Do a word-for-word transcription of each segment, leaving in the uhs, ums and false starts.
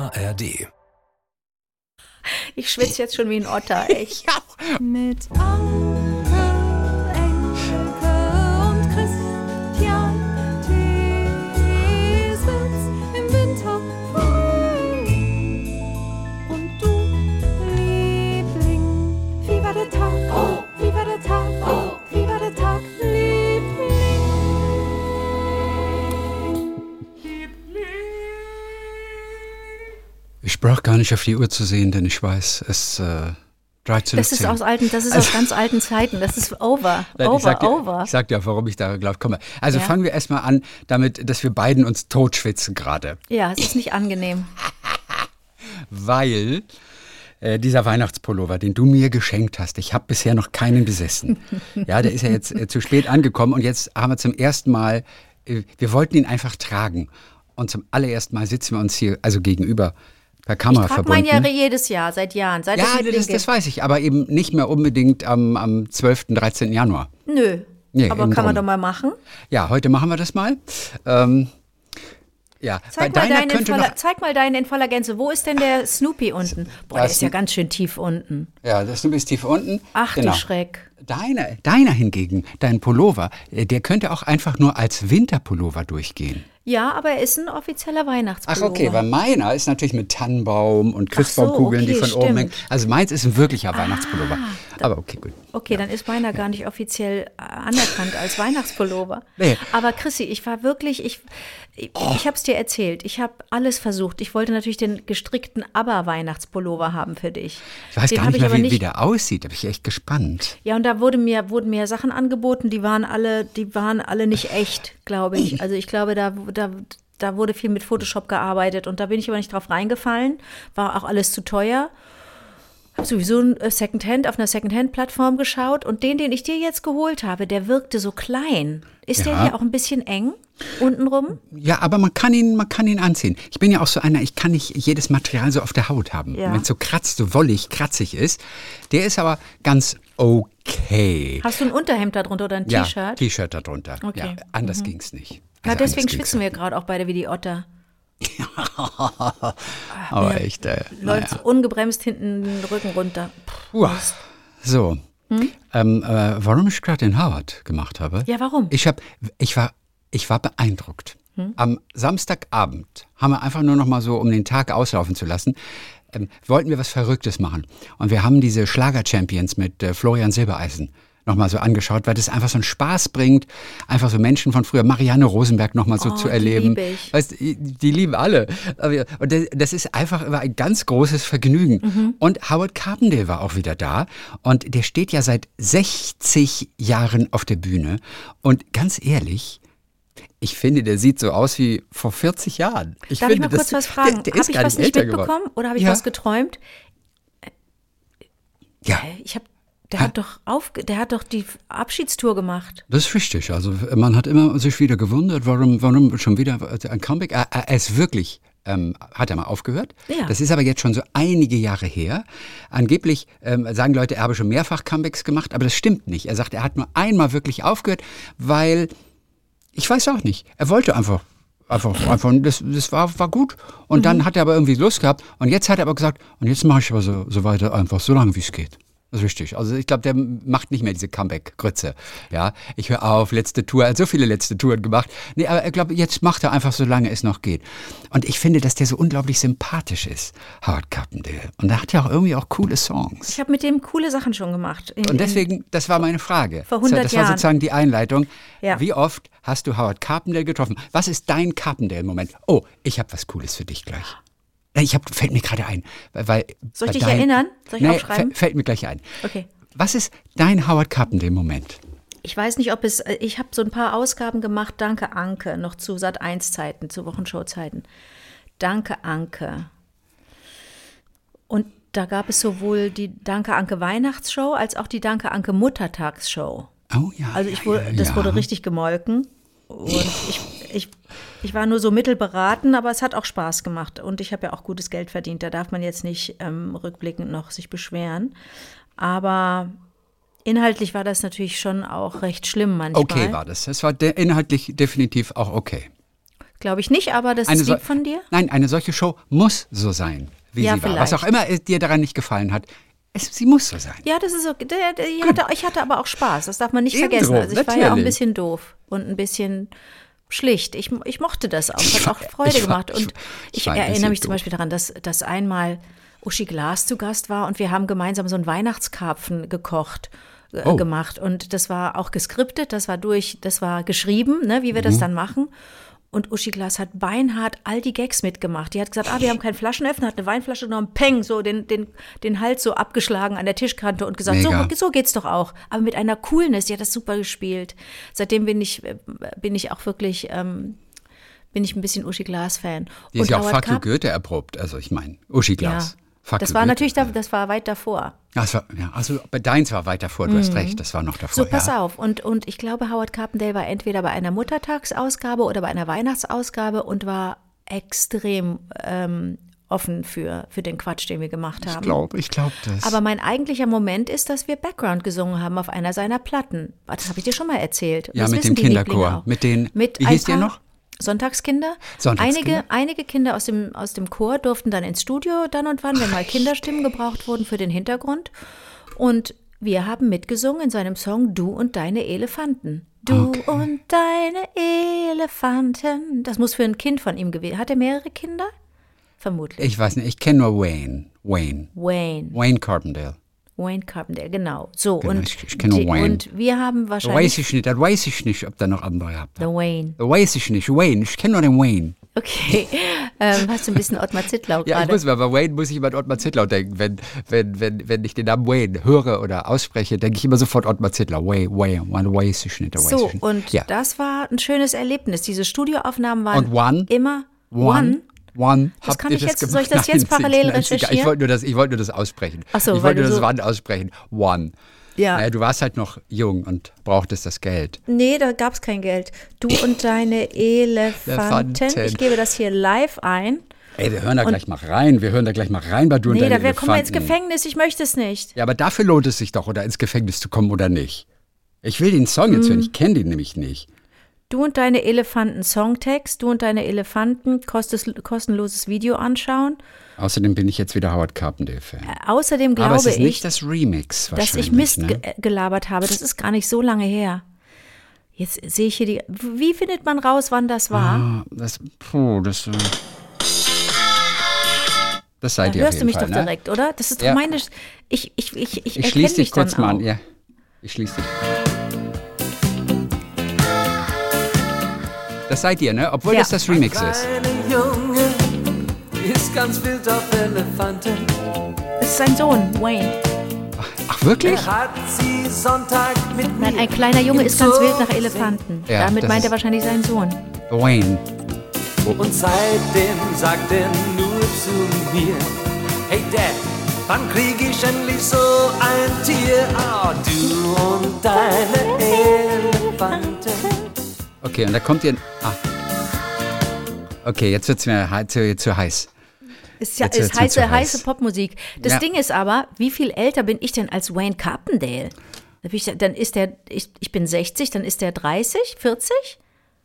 A R D. Ich schwitze jetzt schon wie ein Otter, echt. Ja. Mit Anke, Engelke und Christian Thiesens im Winter Frühling. Und du, Liebling, wie war der Tag? Oh, wie war der Tag? Oh, wie war der Tag, Liebling? Ich brauche gar nicht auf die Uhr zu sehen, denn ich weiß, es äh, dreizehn Uhr Das ist aus alten, das ist aus ganz alten Zeiten. Das ist over, Nein, over, ich sag dir, over. Ich sag dir, warum ich da glaube komme. Also Ja. fangen wir erstmal an damit, dass wir beiden uns totschwitzen gerade. Ja, es ist nicht angenehm. Weil äh, dieser Weihnachtspullover, den du mir geschenkt hast, ich habe bisher noch keinen besessen. Ja, der ist ja jetzt äh, zu spät angekommen und jetzt haben wir zum ersten Mal, äh, wir wollten ihn einfach tragen. Und zum allerersten Mal sitzen wir uns hier, also gegenüber, per Kamera Ich trage verbunden. mein Jahr jedes Jahr, seit Jahren, seit es Ja, Liebling das, das gibt. weiß ich, aber eben nicht mehr unbedingt am, am zwölften, dreizehnten Januar. Nö, Nee, aber eben kann man drum. doch mal machen. Ja, heute machen wir das mal. Ähm, ja, Zeig bei mal, deiner deinen in könnte voller, noch, zeig mal deinen in voller Gänze. Wo ist denn der Snoopy unten? Boah, Da der ist ist ja ein- ganz schön tief unten. ja, das du bist tief unten. Ach Genau. du Schreck. Deiner, deiner hingegen, dein Pullover, äh, der könnte auch einfach nur als Winterpullover durchgehen. Ja, aber er ist ein offizieller Ach Weihnachtspullover. okay, weil meiner ist natürlich mit Tannenbaum und Christbaumkugeln, okay, die von oben hängen. stimmt. Also meins ist ein wirklicher Weihnachtspullover. Aber okay, gut. Okay, dann ist meiner gar nicht offiziell äh, anerkannt als Weihnachtspullover. Nee. Aber Chrissy, ich war wirklich, ich, ich, ich habe es dir erzählt, ich habe alles versucht. Ich wollte natürlich den gestrickten Aber-Weihnachtspullover haben für dich. Ich weiß Den gar hab nicht ich mehr, aber wie, wie der aussieht. Da bin ich echt gespannt. Ja, und da wurde mir, wurden mir Sachen angeboten, die waren alle, die waren alle nicht echt, glaube ich. Also ich glaube, da, da, da wurde viel mit Photoshop gearbeitet und da bin ich aber nicht drauf reingefallen. War auch alles zu teuer. Habe sowieso ein äh, Secondhand auf einer Secondhand-Plattform geschaut und den, den ich dir jetzt geholt habe, der wirkte so klein. Ist der Ja. hier auch ein bisschen eng untenrum? Ja, aber man kann ihn, man kann ihn anziehen. Ich bin ja auch so einer, ich kann nicht jedes Material so auf der Haut haben. Ja. Wenn es so kratzt, so wollig, kratzig ist. Der ist aber ganz okay. Hast du ein Unterhemd da drunter oder ein Ja, T-Shirt? T-Shirt darunter. Okay. Ja, anders ging's nicht. Na, Also deswegen anders ging's schwitzen wir gerade auch beide wie die Otter. nicht. Aber mir echt, äh, Läuft naja. ungebremst hinten den Rücken runter. Puh. Uah. So, ähm, äh, warum ich gerade den Howard gemacht habe? Ja, warum? Ich, hab, ich, war, ich war beeindruckt. Am Samstagabend haben wir einfach nur noch mal so, um den Tag auslaufen zu lassen, ähm, wollten wir was Verrücktes machen. Und wir haben diese Schlager-Champions mit äh, Florian Silbereisen noch mal so angeschaut, weil das einfach so einen Spaß bringt, einfach so Menschen von früher, Marianne Rosenberg noch mal so Oh, zu die erleben. liebe ich. Weißt, die, die lieben alle. Aber- Und das- das ist einfach immer ein ganz großes Vergnügen. Mhm. Und Howard Carpendale war auch wieder da. Und der steht ja seit sechzig Jahren auf der Bühne. Und ganz ehrlich, ich finde, der sieht so aus wie vor vierzig Jahren. Ich Darf finde, ich mal kurz das, was fragen? Der, der Habe ist ich gar was nicht nicht älter mitbekommen geworden. oder habe ich Ja. was geträumt? Ja, Hä? Ich hab, der hat doch auf, der hat doch die Abschiedstour gemacht. das ist richtig. Also man hat immer sich wieder gewundert, warum, warum schon wieder ein Comeback. Er, er ist wirklich, ähm, hat er mal aufgehört. Ja. Das ist aber jetzt schon so einige Jahre her. Angeblich ähm, sagen Leute, er habe schon mehrfach Comebacks gemacht, aber das stimmt nicht. Er sagt, er hat nur einmal wirklich aufgehört, weil, ich weiß auch nicht, er wollte einfach. Einfach, einfach das, das war, war gut. Und dann hat er aber irgendwie Lust gehabt. Und jetzt hat er aber gesagt, und jetzt mache ich aber so, so weiter einfach, so lange wie es geht. Das ist richtig. Also ich glaube, der macht nicht mehr diese Comeback-Grütze. Ja, ich höre auf, letzte Tour, er hat so viele letzte Touren gemacht. Nee, aber ich glaube, jetzt macht er einfach, solange es noch geht. Und ich finde, dass der so unglaublich sympathisch ist, Howard Carpendale. Und er hat ja auch irgendwie auch coole Songs. Ich habe mit dem coole Sachen schon gemacht. In, Und deswegen, das war meine Frage. Vor hundert das war Jahren. sozusagen die Einleitung. Ja. Wie oft hast du Howard Carpendale getroffen? Was ist dein Carpendale-Moment? Oh, ich habe was Cooles für dich gleich. Ich hab, fällt mir gerade ein. Weil, weil- Soll ich bei dich erinnern? Soll ich nee, aufschreiben? fä- Fällt mir gleich ein. Okay. Was ist dein Howard Carpendale-Moment? Ich weiß nicht, ob es, ich habe so ein paar Ausgaben gemacht, Danke Anke, noch zu Sat eins Zeiten, zu Wochenshow-Zeiten. Danke Anke. Und da gab es sowohl die Danke Anke Weihnachtsshow als auch die Danke Anke Muttertagsshow. Oh ja. Also ich ja, wurde, ja, das ja. wurde richtig gemolken. Und ich, ich, ich war nur so mittelberaten, aber es hat auch Spaß gemacht. Und ich habe ja auch gutes Geld verdient. Da darf man jetzt nicht ähm, rückblickend noch sich beschweren. Aber inhaltlich war das natürlich schon auch recht schlimm manchmal. Okay war das. Es war de- inhaltlich definitiv auch okay. glaube ich nicht, aber das Eine ist lieb so- von dir. Nein, eine solche Show muss so sein, wie Ja, sie war. Was vielleicht. auch immer dir daran nicht gefallen hat, es, sie muss so sein. Ja, das ist okay. Der, der, ich, hatte, ich hatte aber auch Spaß, das darf man nicht Eben vergessen. drum, Also ich war ja auch ein natürlich. bisschen doof und ein bisschen schlicht. Ich, ich mochte das auch, Ich hat auch war- Freude ich war- gemacht. Und ich ich war ein erinnere bisschen mich zum doof. Beispiel daran, dass, dass einmal Uschi Glas zu Gast war und wir haben gemeinsam so einen Weihnachtskarpfen gekocht. äh, Oh. gemacht und das war auch geskriptet, das war durch, das war geschrieben, ne, wie wir Mhm. das dann machen. Und Uschi Glas hat beinhart all die Gags mitgemacht. Die hat gesagt, ah, wir haben keinen Flaschenöffner, hat eine Weinflasche genommen, peng, so den, den, den Hals so abgeschlagen an der Tischkante und gesagt, so, Mega. so geht's doch auch. Aber mit einer Coolness, die hat das super gespielt. Seitdem bin ich, äh, bin ich auch wirklich, ähm, bin ich ein bisschen Uschi Glas-Fan. Die ist Und ja auch Howard Fuck You Carp- Goethe erprobt. Also ich meine, Uschi Glas. Ja, Fuck das You war Goethe. natürlich, da, das war weit davor. Ach, das war, ja, also bei deins war weit davor, du hast recht, das war noch davor. So, pass ja. auf. Und, und ich glaube, Howard Carpendale war entweder bei einer Muttertagsausgabe oder bei einer Weihnachtsausgabe und war extrem ähm, offen für, für den Quatsch, den wir gemacht haben. Ich glaube, ich glaube das. Aber mein eigentlicher Moment ist, dass wir Background gesungen haben auf einer seiner Platten. Das habe ich dir schon mal erzählt. Ja, Das mit wissen dem die Lieblinge Kinderchor. auch. Mit den- mit wie ein hieß der paar noch? Sonntagskinder. Sonntagskinder. Einige, einige Kinder aus dem, aus dem Chor durften dann ins Studio dann und wann, wenn mal Kinderstimmen gebraucht wurden für den Hintergrund. Und wir haben mitgesungen in seinem Song Du und deine Elefanten. Du Okay. und deine Elefanten. Das muss für ein Kind von ihm gewesen. Hat er mehrere Kinder? Vermutlich. ich weiß nicht, ich kenne nur Wayne. Wayne. Wayne. Wayne Carpendale. Wayne Carpendale, genau. So, Genau, und, ich- ich kenne die, Wayne. und wir haben Da wahrscheinlich weiß ich nicht, das weiß ich nicht, ob da noch andere habt. The Wayne. Da weiß ich nicht, Wayne, ich kenne nur den Wayne. Okay. ähm, hast du ein bisschen Ottmar Zittlau Ja, ich gerade? muss mal, bei Wayne muss ich immer an Ottmar Zittlau denken. Wenn, wenn, wenn, wenn ich den Namen Wayne höre oder ausspreche, denke ich immer sofort Ottmar Zittlau. Wayne, Wayne, Wayne, weiß ich nicht, da weiß So, ich nicht. und ja. das war ein schönes Erlebnis. Diese Studioaufnahmen waren Und One? immer One. One. Das Habt kann ihr ich das jetzt- gemacht? soll ich das Nein, jetzt parallel nein, ist egal. recherchieren? Ich wollte nur das, ich wollte nur das aussprechen. Ach so, ich weil wollte nur du das so- One aussprechen. One. Ja. Naja, du warst halt noch jung und brauchtest das Geld. Nee, da gab es kein Geld. Du und deine Elefanten. Elefanten. Ich gebe das hier live ein. Ey, wir hören da gleich mal rein. Wir hören da gleich mal rein bei du und Nee, deine da wär- kommen wir ins Elefanten. Gefängnis. Ich möchte es nicht. Ja, aber dafür lohnt es sich doch, oder ins Gefängnis zu kommen oder nicht. Ich will den Song Mhm. jetzt hören, ich kenne den nämlich nicht. Du und deine Elefanten Songtext, du und deine Elefanten, kostes, kostenloses Video anschauen. Außerdem bin ich jetzt wieder Howard Carpendale-Fan. Außerdem Aber glaube es ist ich, nicht das Remix dass wahrscheinlich. ich Mist ne? ge gelabert habe. Das ist gar nicht so lange her. Jetzt sehe ich hier die. Wie findet man raus, wann das war? Ah, das, puh, das, äh, das seid Da ihr auf hörst jeden du mich Fall, doch ne? direkt, oder? Das ist doch Ja. meine. Ich, ich, ich, ich, Ich erkenne schließe dich mich dann kurz mal auch. an. Ja, ich schließe dich. Das seid ihr, ne? Obwohl Ja. das das Remix ist. Kleine Junge ist ganz wild auf Elefanten. Das ist sein Sohn, Wayne. Ach, wirklich? Er hat sie Sonntag mit Nein, mir ein kleiner Junge im ist ganz Zoo wild nach gesehen. Elefanten. Ja, Damit das meint er ist- wahrscheinlich seinen Sohn. Wayne. Und seitdem sagt er nur zu mir: Hey Dad, wann krieg ich endlich so ein Tier? Ah, du und deine Elefanten. Okay, und da kommt ihr. Ah. Okay, jetzt wird es mir he- zu, zu heiß. Ist ja Jetzt wird's ist mir heiße, zu heiß. heiße Popmusik. Das Ja. Ding ist aber, wie viel älter bin ich denn als Wayne Carpendale? Da bin ich- Dann ist der, ich, ich bin sechzig, dann ist der dreißig, vierzig?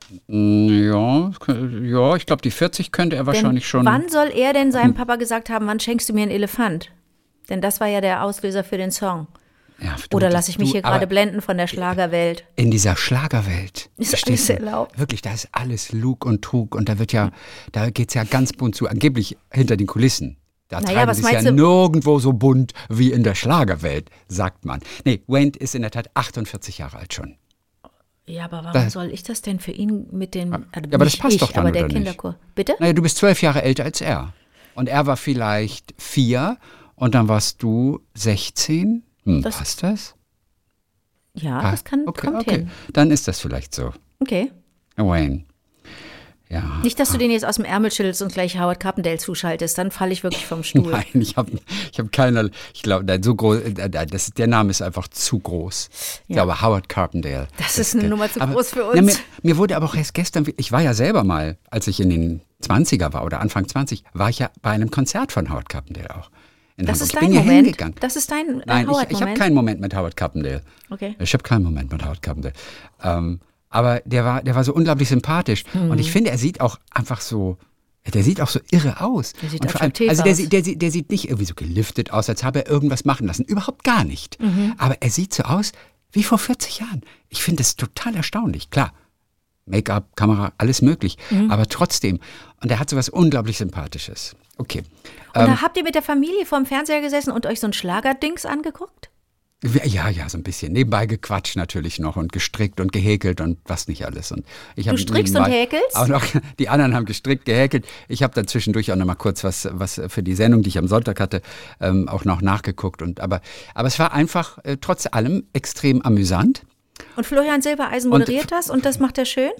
Ja, ja ich glaube, die vierzig könnte er wahrscheinlich Denn schon. Wann soll er denn seinem Papa gesagt haben, wann schenkst du mir einen Elefant? Denn das war ja der Auslöser für den Song. Ja, du, Oder lasse ich mich du, hier gerade aber blenden von der Schlagerwelt? In dieser Schlagerwelt. Ist verstehst alles du? erlaubt. Wirklich, da ist alles Lug und Trug und da wird ja, da geht es ja ganz bunt zu. Angeblich hinter den Kulissen. Da Naja, treiben was sie es ja meinst du- nirgendwo so bunt wie in der Schlagerwelt, sagt man. Nee, Wayne ist in der Tat achtundvierzig Jahre alt schon. Ja, aber warum Da- soll ich das denn für ihn mit den. Also Ja, aber das nicht passt ich, doch dann, aber der oder nicht? Kinderchor. Bitte? Naja, du bist zwölf Jahre älter als er. Und er war vielleicht vier und dann warst du sechzehn. Hm, Das- passt das? Ja, Ah, das kann, okay, kommt okay. hin. Dann ist das vielleicht so. Okay. Wayne. Ja. Nicht, dass du den jetzt aus dem Ärmel schüttelst und gleich Howard Carpendale zuschaltest, dann falle ich wirklich vom Stuhl. Nein, ich habe ich hab keine, ich glaube, nein, so groß, äh, das, der Name ist einfach zu groß. Ich Ja. glaube, Howard Carpendale. Das ist eine Nummer zu aber, groß für Na, uns. mir, mir wurde aber auch erst gestern, ich war ja selber mal, als ich in den zwanziger war oder Anfang zwanzig, war ich ja bei einem Konzert von Howard Carpendale auch. In Das Hamburg. ist ich bin dein ja Moment. hingegangen. Das ist dein äh, Nein, ich, ich habe Howard-Moment. keinen Moment mit Howard Carpendale. Okay. Ich habe keinen Moment mit Howard Carpendale. Ähm, Aber der war, der war so unglaublich sympathisch. Mhm. Und ich finde, er sieht auch einfach so, der sieht auch so irre aus. Der sieht und vor allem, attraktiv also der, aus. sieht- der, sieht- der sieht nicht irgendwie so geliftet aus, als habe er irgendwas machen lassen. Überhaupt gar nicht. Mhm. Aber er sieht so aus wie vor vierzig Jahren. Ich finde das total erstaunlich. Klar, Make-up, Kamera, alles möglich. Mhm. Aber trotzdem. Und er hat so was unglaublich Sympathisches. Okay. Und da habt ihr mit der Familie vorm Fernseher gesessen und euch so ein Schlagerdings angeguckt? Ja, ja, so ein bisschen. Nebenbei gequatscht natürlich noch und gestrickt und gehäkelt und was nicht alles. Und ich hab Du strickst und nebenbei häkelst? Auch noch, die anderen haben gestrickt, gehäkelt. Ich habe dann zwischendurch auch noch mal kurz was, was für die Sendung, die ich am Sonntag hatte, ähm, auch noch nachgeguckt. Und, aber, aber es war einfach äh, trotz allem extrem amüsant. Und Florian Silbereisen Und- moderiert das und das macht er schön?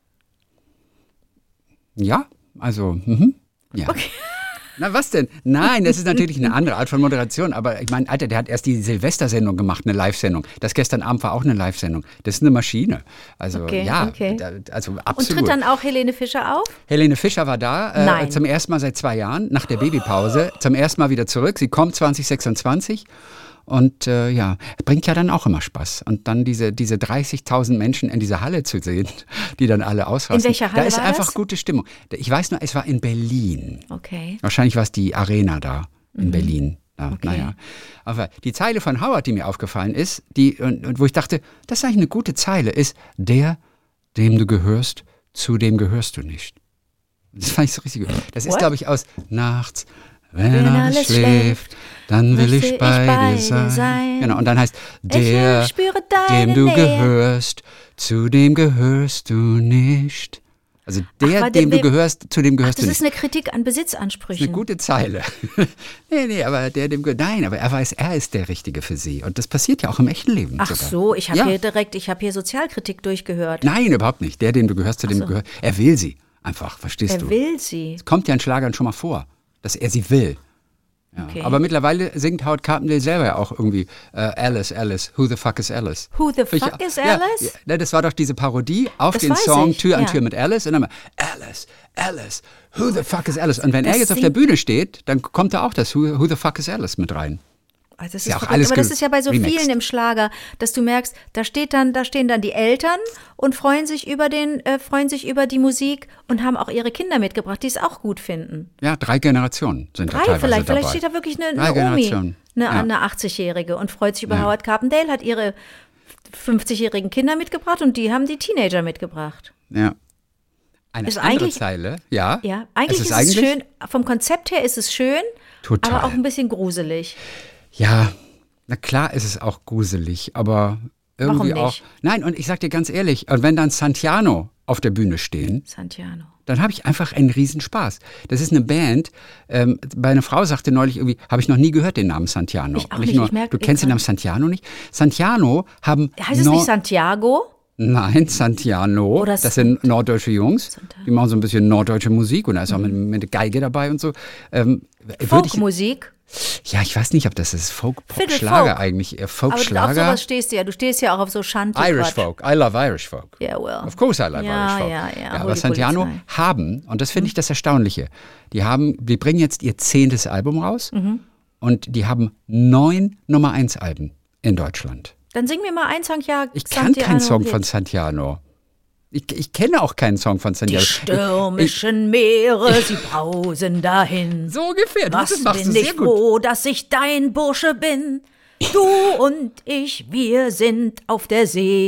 Ja, also, mhm, ja. Okay. Na, was denn? Nein, das ist natürlich eine andere Art von Moderation. Aber ich meine, Alter, der hat erst die Silvestersendung gemacht, eine Live-Sendung. Das gestern Abend war auch eine Live-Sendung. Das ist eine Maschine. Also, Okay, ja, okay. da, also Und absolut. tritt dann auch Helene Fischer auf? Helene Fischer war da, äh, Nein. zum ersten Mal seit zwei Jahren, nach der Babypause, zum ersten Mal wieder zurück. Sie kommt zwanzig sechsundzwanzig und äh, ja, bringt ja dann auch immer Spaß. Und dann diese, diese dreißigtausend Menschen in dieser Halle zu sehen, die dann alle ausrasten. In welcher Halle Da ist war einfach das? gute Stimmung. Ich weiß nur, es war in Berlin. Okay. Wahrscheinlich war es die Arena da in Mhm. Berlin. Ja, Okay. Naja. Aber die Zeile von Howard, die mir aufgefallen ist, die, und, und wo ich dachte, das ist eigentlich eine gute Zeile, ist: Der, dem du gehörst, zu dem gehörst du nicht. Das fand ich so richtig gut. Das ist, What? glaube ich, aus Nachts, wenn, Wenn alles alles schläft, dann will möchte ich ich bei, bei dir dir sein. sein. Genau, und dann heißt: Der, Ich spüre deine dem du Nähe. gehörst, zu dem gehörst du nicht. Also der, warte, dem du wem- gehörst, zu dem Ach, gehörst das du ist nicht. eine Kritik an Das Besitzansprüchen. ist eine gute Zeile. nee, nee, aber der dem ge- nein, aber er weiß, er ist der Richtige für sie. Und das passiert ja auch im echten Leben. Ach sogar. so, ich habe Ja. hier direkt, ich habe hier Sozialkritik durchgehört. Nein, überhaupt nicht. Der, dem du gehörst, zu dem so. du gehörst. Er will sie einfach, verstehst Er du? will sie. Kommt ja in Schlagern schon mal vor, dass er sie will. Ja. Okay. Aber mittlerweile singt Howard Carpendale selber ja auch irgendwie äh, Alice, Alice, Who the fuck is Alice? Who the Find ich- fuck is ja, Alice? Ja, das war doch diese Parodie auf Das den weiß Song ich, Tür an ja. Tür mit Alice und dann mal Alice, Alice, Who the fuck is Alice? Und wenn Das er jetzt auf singt- der Bühne steht, dann kommt da auch das Who, who the fuck is Alice mit rein. Also das Ja, ist auch verrückt. alles Aber das ge- ist ja bei so remixed. vielen im Schlager, dass du merkst, da steht dann, da stehen dann die Eltern und freuen sich über den, äh, freuen sich über die Musik und haben auch ihre Kinder mitgebracht, die es auch gut finden. Ja, drei Generationen sind da Drei teilweise vielleicht, dabei. vielleicht steht da wirklich eine, Drei eine Omi, Generationen. eine, Ja. eine achtzigjährige und freut sich über Ja. Howard Carpendale, hat ihre fünfzigjährigen Kinder mitgebracht und die haben die Teenager mitgebracht. Ja. Eine Ist andere eigentlich- Zeile, ja. Ja, eigentlich es ist, ist eigentlich, es schön, vom Konzept her ist es schön, Total. aber auch ein bisschen gruselig. Ja, na klar ist es auch gruselig, aber irgendwie Warum auch. nicht? Nein, und ich sag dir ganz ehrlich, und wenn dann Santiano auf der Bühne stehen, Santiano. dann habe ich einfach einen Riesenspaß. Das ist eine Band, ähm, meine Frau sagte neulich irgendwie, habe ich noch nie gehört den Namen Santiano. Ich auch Und nicht, nur, ich merk- du ich kennst den kann- Namen Santiano nicht? Santiano haben Heißt es Nor- nicht Santiago? Nein, Santiano. Oder das sind norddeutsche Jungs. Santiano. Die machen so ein bisschen norddeutsche Musik und da ist auch mit, mit der Geige dabei und so. Ähm, würde ich, Folkmusik. ja, ich weiß nicht, ob das ist Folk, Pop, Viertel Schlager Folk. eigentlich. Äh, Aber Folk, auf Schlager. sowas stehst du ja. Du stehst ja auch auf so Shanty. Irish Folk. I love Irish Folk. Yeah, well. Of course I love Ja, Irish Folk. ja, ja, hol aber die Santiano Polizei. haben, und das finde ich das Erstaunliche, die haben, die bringen jetzt ihr zehntes Album raus Mhm. und die haben neun Nummer eins Alben in Deutschland. Dann sing mir mal einen Song, ja. Ich kann keinen Song von Hit. Santiano. Ich, ich kenne auch keinen Song von Die Santiano. stürmischen Meere, sie brausen dahin. So ungefähr. Du, Was das machst bin du sehr ich gut. froh, dass ich dein Bursche bin. Du und ich, wir sind auf der See.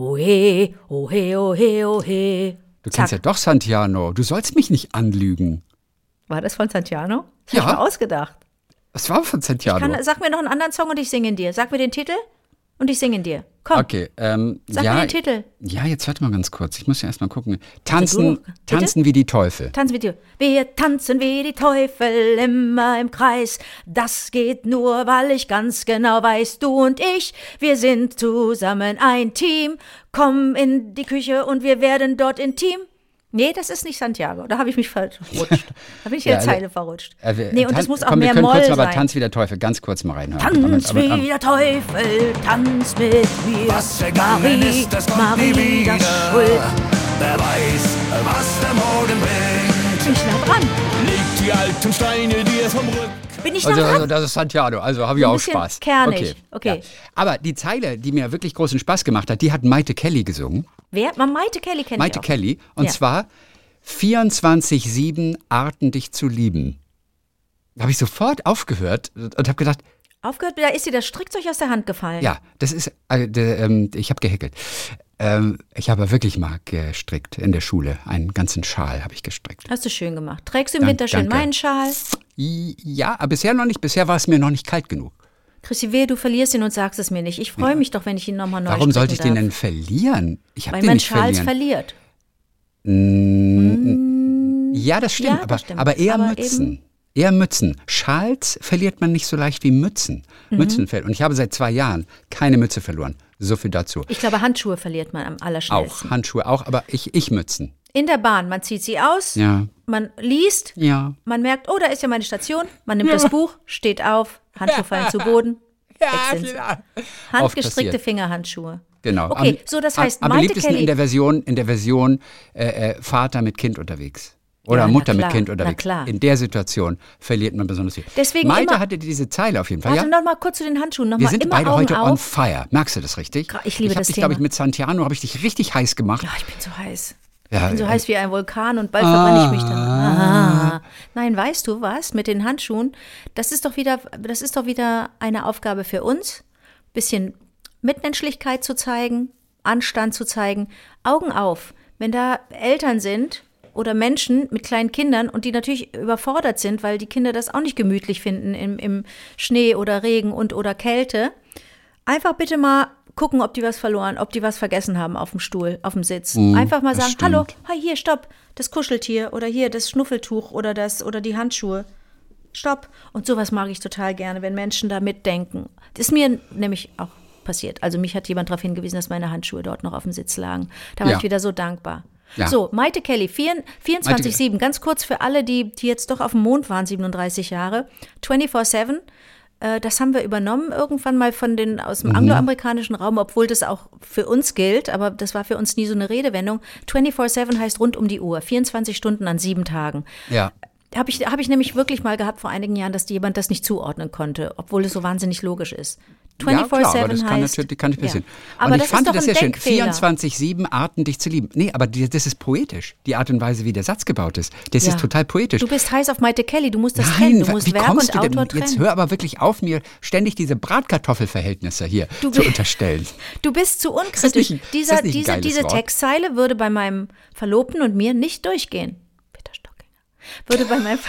Ohe, ohe, ohe, ohe. Du kennst ja doch Santiano. Du sollst mich nicht anlügen. War das von Santiano? Das Ja. hab ich mir ausgedacht. Was war von Santiano? Kann, sag mir noch einen anderen Song und ich singe ihn dir. Sag mir den Titel und ich singe ihn dir. Komm, Okay, ähm, sag ja, mir den Titel. ja, jetzt warte mal ganz kurz. Ich muss ja erst mal gucken. Tanzen, du, bitte? tanzen wie die Teufel. Tanzen mit dir. Wir tanzen wie die Teufel immer im Kreis. Das geht nur, weil ich ganz genau weiß, du und ich, wir sind zusammen ein Team. Komm in die Küche und wir werden dort intim. Nee, das ist nicht Santiago. Da habe ich mich verrutscht. Da bin ich in Ja, der also- Zeile verrutscht. Äh, wir- Nee, und das tan- muss auch komm, mehr wir können Moll kurz mal bei sein. Tanz wie der Teufel ganz kurz mal reinhören. Tanz Aber- aber- wie der Teufel, tanz mit mir. Was vergangen Marie, ist, das kommt Marie, nie wieder. das Schuld. Wer weiß, was der Morgen bringt. Bin ich nah dran? Legt die alten Steine dir vom Rücken. Bin ich nah Also, dran? also das ist Santiano, also habe ich Ein auch bisschen Spaß. kernig. Okay. Ja. Aber die Zeile, die mir wirklich großen Spaß gemacht hat, die hat Maite Kelly gesungen. Wer? Man, Maite Kelly kennt Maite ich auch. Kelly. Und Ja. zwar vierundzwanzig sieben Arten, dich zu lieben. Da habe ich sofort aufgehört und habe gedacht, Aufgehört, da ist dir das Strickzeug aus der Hand gefallen. ja, das ist, äh, der, ähm, ich habe gehäkelt. Ähm, ich habe wirklich mal gestrickt in der Schule. Einen ganzen Schal habe ich gestrickt. Hast du schön gemacht. Trägst du im Dank- Winter schön danke. meinen Schal? I- Ja, aber bisher noch nicht. Bisher war es mir noch nicht kalt genug. Chrissy, wehe, du verlierst ihn und sagst es mir nicht. Ich freue mich doch, wenn ich ihn nochmal neu Warum sollte ich stricken den darf. denn verlieren? Ich habe Weil den man nicht Schals verlieren. verliert. Ja, das stimmt, Ja, aber, das stimmt. aber eher Aber Mützen. Eher Mützen. Schals verliert man nicht so leicht wie Mützen. Mhm. Mützen fällt. Und ich habe seit zwei Jahren keine Mütze verloren. So viel dazu. Ich glaube, Handschuhe verliert man am allerschnellsten. Auch, Handschuhe auch, aber ich, ich Mützen. In der Bahn, man zieht sie aus, Ja. man liest, Ja. man merkt, oh, da ist ja meine Station, man nimmt das Buch, steht auf, Handschuhe fallen zu Boden, weg sind sie. Handgestrickte passiert. Fingerhandschuhe. Genau. Okay, so das heißt, am Maite beliebtesten Kelly- in der Version, in der Version äh, äh, Vater mit Kind unterwegs. Oder Ja, na Mutter klar, mit Kind na unterwegs. klar. In der Situation verliert man besonders viel. Deswegen Maite immer- hatte diese Zeile auf jeden Fall. Warte, Ja? noch mal kurz zu den Handschuhen, noch Wir mal sind immer beide Augen heute on auf. fire. Merkst du das richtig? Ich liebe ich hab das dich, glaube ich, Thema. mit Santiano habe ich dich richtig heiß gemacht. Ja, ich bin so heiß. Ja, Ich bin so äh, heiß wie ein Vulkan und bald verbrenne ich mich dann. Ah. Nein, weißt du was? Mit den Handschuhen, das ist doch wieder, das ist doch wieder eine Aufgabe für uns, bisschen Mitmenschlichkeit zu zeigen, Anstand zu zeigen, Augen auf. Wenn da Eltern sind oder Menschen mit kleinen Kindern und die natürlich überfordert sind, weil die Kinder das auch nicht gemütlich finden im, im Schnee oder Regen und oder Kälte, einfach bitte mal gucken, ob die was verloren, ob die was vergessen haben auf dem Stuhl, auf dem Sitz. Einfach mal das sagen, stimmt. hallo, hi, hier, stopp, das Kuscheltier oder hier das Schnuffeltuch oder das oder die Handschuhe. Stopp. Und sowas mag ich total gerne, wenn Menschen da mitdenken. Das ist mir nämlich auch passiert. Also mich hat jemand darauf hingewiesen, dass meine Handschuhe dort noch auf dem Sitz lagen. Da war Ja. ich wieder so dankbar. Ja. So, Maite Kelly, vierundzwanzig sieben, ganz kurz für alle, die, die jetzt doch auf dem Mond waren, siebenunddreißig Jahre, vierundzwanzig sieben, äh, das haben wir übernommen irgendwann mal von den, aus dem angloamerikanischen Raum, obwohl das auch für uns gilt, aber das war für uns nie so eine Redewendung. vierundzwanzig sieben heißt rund um die Uhr, vierundzwanzig Stunden an sieben Tagen. Ja. Habe ich, hab ich nämlich wirklich mal gehabt vor einigen Jahren, dass jemand das nicht zuordnen konnte, obwohl es so wahnsinnig logisch ist. Ja, klar, aber das vierundzwanzig kann heißt, natürlich kann nicht passieren. Ja. Aber und ich das fand ist doch das ein sehr schön. Denkfehler. vierundzwanzig sieben Arten, dich zu lieben. Nee, aber die, das ist poetisch. Die Art und Weise, wie der Satz gebaut ist. Das Ja. ist total poetisch. Du bist heiß auf Maite Kelly, du musst das trennen, Nein, du musst wie Verb kommst und du denn? Autor Jetzt trennen. hör aber wirklich auf, mir ständig diese Bratkartoffelverhältnisse hier Du zu bi- unterstellen. Du bist zu das unkritisch. nicht ein- ist Dieser, das nicht ein diese, geiles diese Wort? Textzeile würde bei meinem Verlobten und mir nicht durchgehen. Peter Stockinger. Würde bei meinem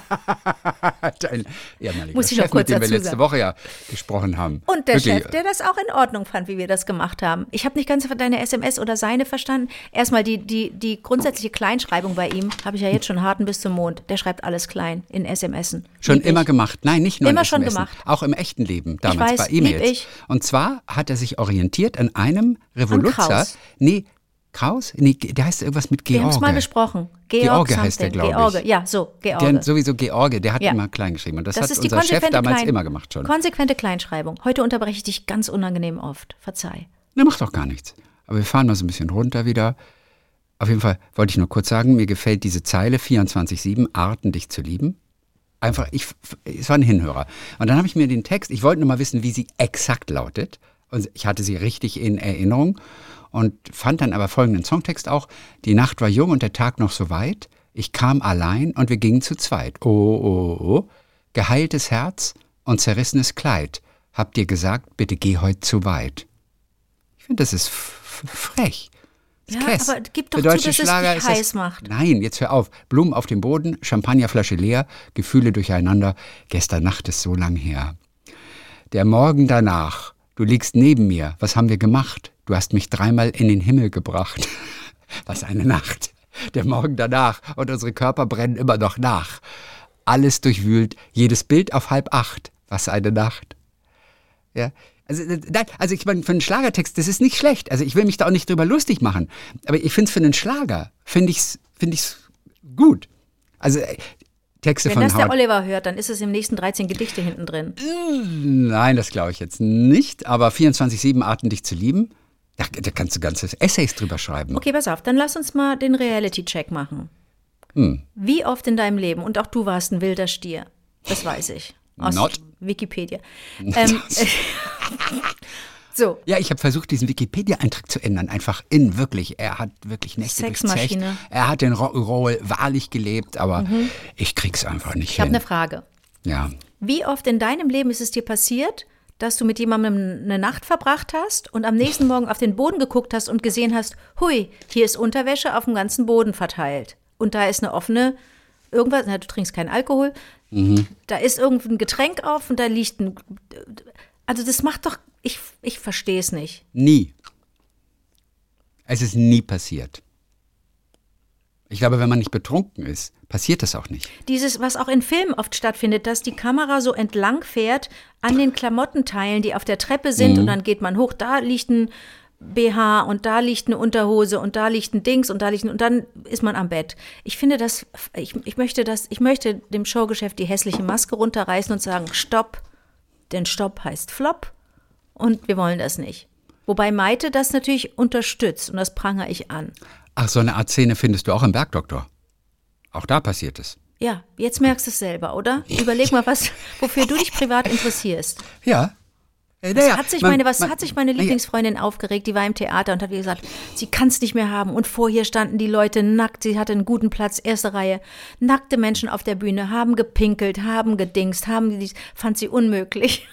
Dein ehemaliger Muss ich noch Chef, kurz mit dem wir dazu letzte sagen. Woche ja gesprochen haben. Und der Wirklich. Chef, der das auch in Ordnung fand, wie wir das gemacht haben. Ich habe nicht ganz deine S M S oder seine verstanden. Erstmal die, die, die grundsätzliche Kleinschreibung bei ihm, habe ich ja jetzt schon harten bis zum Mond. Der schreibt alles klein in S M Sen. Schon Lieb immer ich. gemacht. Nein, nicht nur Immer in schon S M S, gemacht. auch im echten Leben, damals weiß, bei E-Mails. lieb ich. Und zwar hat er sich orientiert an einem Revoluzzer. Kraus. Nee, Kraus? Nee, der heißt irgendwas mit Wir haben es mal George. besprochen. Georg George heißt der, something. glaube ich. George, ja, so, George. Der, sowieso George, der hat Ja. immer klein geschrieben. Und das, Das hat ist die unser Chef konsequente damals Klein- immer gemacht schon. Konsequente Kleinschreibung. Heute unterbreche ich dich ganz unangenehm oft. Verzeih. Na, macht doch gar nichts. Aber wir fahren mal so ein bisschen runter wieder. Auf jeden Fall wollte ich nur kurz sagen, mir gefällt diese Zeile vierundzwanzig sieben, Arten, dich zu lieben. Einfach, ich, es war ein Hinhörer. Und dann habe ich mir den Text, ich wollte nur mal wissen, wie sie exakt lautet. Und ich hatte sie richtig in Erinnerung und fand dann aber folgenden Songtext auch. Die Nacht war jung und der Tag noch so weit. Ich kam allein und wir gingen zu zweit. Oh, oh, oh. Geheiltes Herz und zerrissenes Kleid. Habt ihr gesagt, bitte geh heute zu weit. Ich finde, das ist f- f- frech. Das ist Ja, Käse. aber gib doch Für zu, deutsche dass es Schlager dich ist das- heiß macht. Nein, jetzt hör auf. Blumen auf dem Boden, Champagnerflasche leer, Gefühle durcheinander. Gestern Nacht ist so lang her. Der Morgen danach. Du liegst neben mir. Was haben wir gemacht? Du hast mich dreimal in den Himmel gebracht. Was eine Nacht. Der Morgen danach. Und unsere Körper brennen immer noch nach. Alles durchwühlt. Jedes Bild auf halb acht. Was eine Nacht. Ja. Also, äh, nein, also ich meine, für einen Schlagertext, das ist nicht schlecht. Also ich will mich da auch nicht drüber lustig machen. Aber ich finde es für einen Schlager, finde ich es find ich's gut. Also äh, Texte Wenn von das der Howard. Oliver hört, dann ist es im nächsten dreizehn Gedichte hinten drin. Nein, das glaube ich jetzt nicht. Aber vierundzwanzig sieben Arten, dich zu lieben, da, da kannst du ganze Essays drüber schreiben. Okay, pass auf, dann lass uns mal den Reality-Check machen. Hm. Wie oft in deinem Leben, und auch du warst ein wilder Stier, das weiß ich, aus Not. Wikipedia. Ähm, So. Ja, ich habe versucht, diesen Wikipedia-Eintrag zu ändern. Einfach in, wirklich. Er hat wirklich Nächte durchzecht. Sexmaschine. Er hat den Rock'n'Roll wahrlich gelebt, aber mhm. ich krieg's einfach nicht Ich habe hin. eine Frage. Ja. Wie oft in deinem Leben ist es dir passiert, dass du mit jemandem eine Nacht verbracht hast und am nächsten Morgen auf den Boden geguckt hast und gesehen hast, hui, hier ist Unterwäsche auf dem ganzen Boden verteilt. Und da ist eine offene, irgendwas, na, du trinkst keinen Alkohol, mhm. da ist irgendein Getränk auf und da liegt ein, also das macht doch, ich, ich verstehe es nicht. Nie. Es ist nie passiert. Ich glaube, wenn man nicht betrunken ist, passiert das auch nicht. Dieses, was auch in Filmen oft stattfindet, dass die Kamera so entlang fährt an den Klamottenteilen, die auf der Treppe sind mhm. und dann geht man hoch, da liegt ein B H und da liegt eine Unterhose und da liegt ein Dings und da liegt ein, und dann ist man am Bett. Ich finde das, ich, ich möchte das, ich möchte dem Showgeschäft die hässliche Maske runterreißen und sagen, Stopp, denn Stopp heißt Flop und wir wollen das nicht. Wobei Maite das natürlich unterstützt und das prangere ich an. Ach, so eine Art Szene findest du auch im Bergdoktor. Auch da passiert es. Ja, jetzt merkst du es selber, oder? Überleg mal, was, wofür du dich privat interessierst. Ja. Was, naja, hat, sich man, meine, was man, hat sich meine Lieblingsfreundin ja. aufgeregt, die war im Theater und hat gesagt, sie kann es nicht mehr haben. Und vor ihr standen die Leute nackt, sie hatte einen guten Platz, erste Reihe. Nackte Menschen auf der Bühne, haben gepinkelt, haben gedingst, haben die, fand sie unmöglich.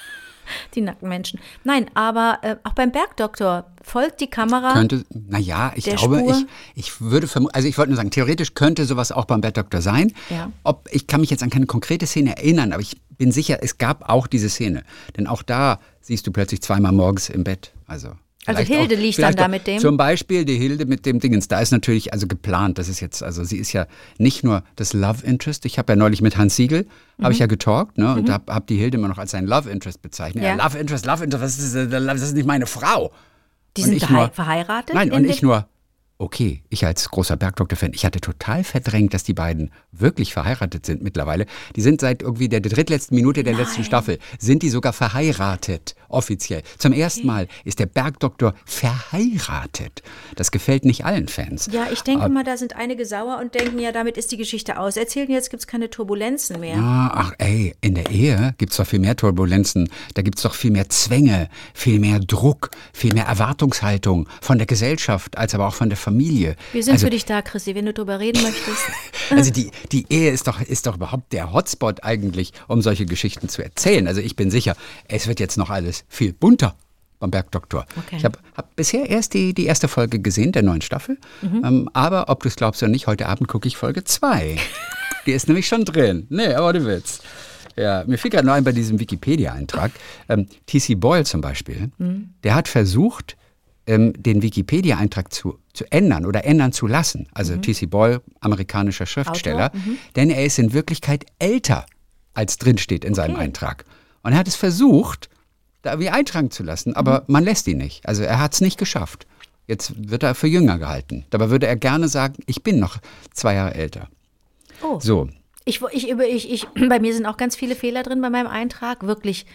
Die nackten Menschen. Nein, aber äh, auch beim Bergdoktor folgt die Kamera. Könnte, naja, ich glaube, ich, ich würde vermuten, also ich wollte nur sagen, theoretisch könnte sowas auch beim Bergdoktor sein. Ja. Ob, ich kann mich jetzt an keine konkrete Szene erinnern, aber ich bin sicher, es gab auch diese Szene. Denn auch da siehst du plötzlich zweimal morgens im Bett. Also, also Hilde auch, liegt dann da mit dem? Zum Beispiel die Hilde mit dem Dingens. Da ist natürlich also geplant, das ist jetzt, also sie ist ja nicht nur das Love Interest. Ich habe ja neulich mit Hans Siegel, mhm. habe ich ja getalkt, ne, mhm. und habe hab die Hilde immer noch als sein Love Interest bezeichnet. Ja. Ja, Love Interest, Love Interest, das ist, das ist nicht meine Frau. Die sind und nur, verheiratet? Nein, und ich nur, okay, ich als großer Bergdoktor-Fan, ich hatte total verdrängt, dass die beiden wirklich verheiratet sind mittlerweile. Die sind seit irgendwie der drittletzten Minute der Nein. letzten Staffel, sind die sogar verheiratet, offiziell. Zum ersten okay. Mal ist der Bergdoktor verheiratet. Das gefällt nicht allen Fans. Ja, ich denke Aber, mal, da sind einige sauer und denken, ja, damit ist die Geschichte auserzählt und jetzt gibt es keine Turbulenzen mehr. Ah, ach ey, in der Ehe gibt es doch viel mehr Turbulenzen. Da gibt es doch viel mehr Zwänge, viel mehr Druck, viel mehr Erwartungshaltung von der Gesellschaft, als aber auch von der Familie. Wir sind also, für dich da, Chrissy, wenn du drüber reden möchtest. Also die, die Ehe ist doch, ist doch überhaupt der Hotspot eigentlich, um solche Geschichten zu erzählen. Also ich bin sicher, es wird jetzt noch alles viel bunter beim Bergdoktor. Okay. Ich habe hab bisher erst die, die erste Folge gesehen, der neuen Staffel. Mhm. Ähm, aber ob du es glaubst oder nicht, heute Abend gucke ich Folge zwei. Die ist nämlich schon drin. Nee, aber du willst. Ja, mir fiel gerade noch ein bei diesem Wikipedia-Eintrag. Ähm, T C Boyle zum Beispiel, mhm. der hat versucht, ähm, den Wikipedia-Eintrag zu, zu ändern oder ändern zu lassen. Also mhm. T C Boyle, amerikanischer Schriftsteller. Mhm. Denn er ist in Wirklichkeit älter, als drinsteht in seinem okay. Eintrag. Und er hat es versucht, da wie eintragen zu lassen, aber mhm. man lässt ihn nicht. Also er hat es nicht geschafft. Jetzt wird er für jünger gehalten. Dabei würde er gerne sagen, ich bin noch zwei Jahre älter. Oh. So. Ich, ich, ich, ich, bei mir sind auch ganz viele Fehler drin bei meinem Eintrag. Wirklich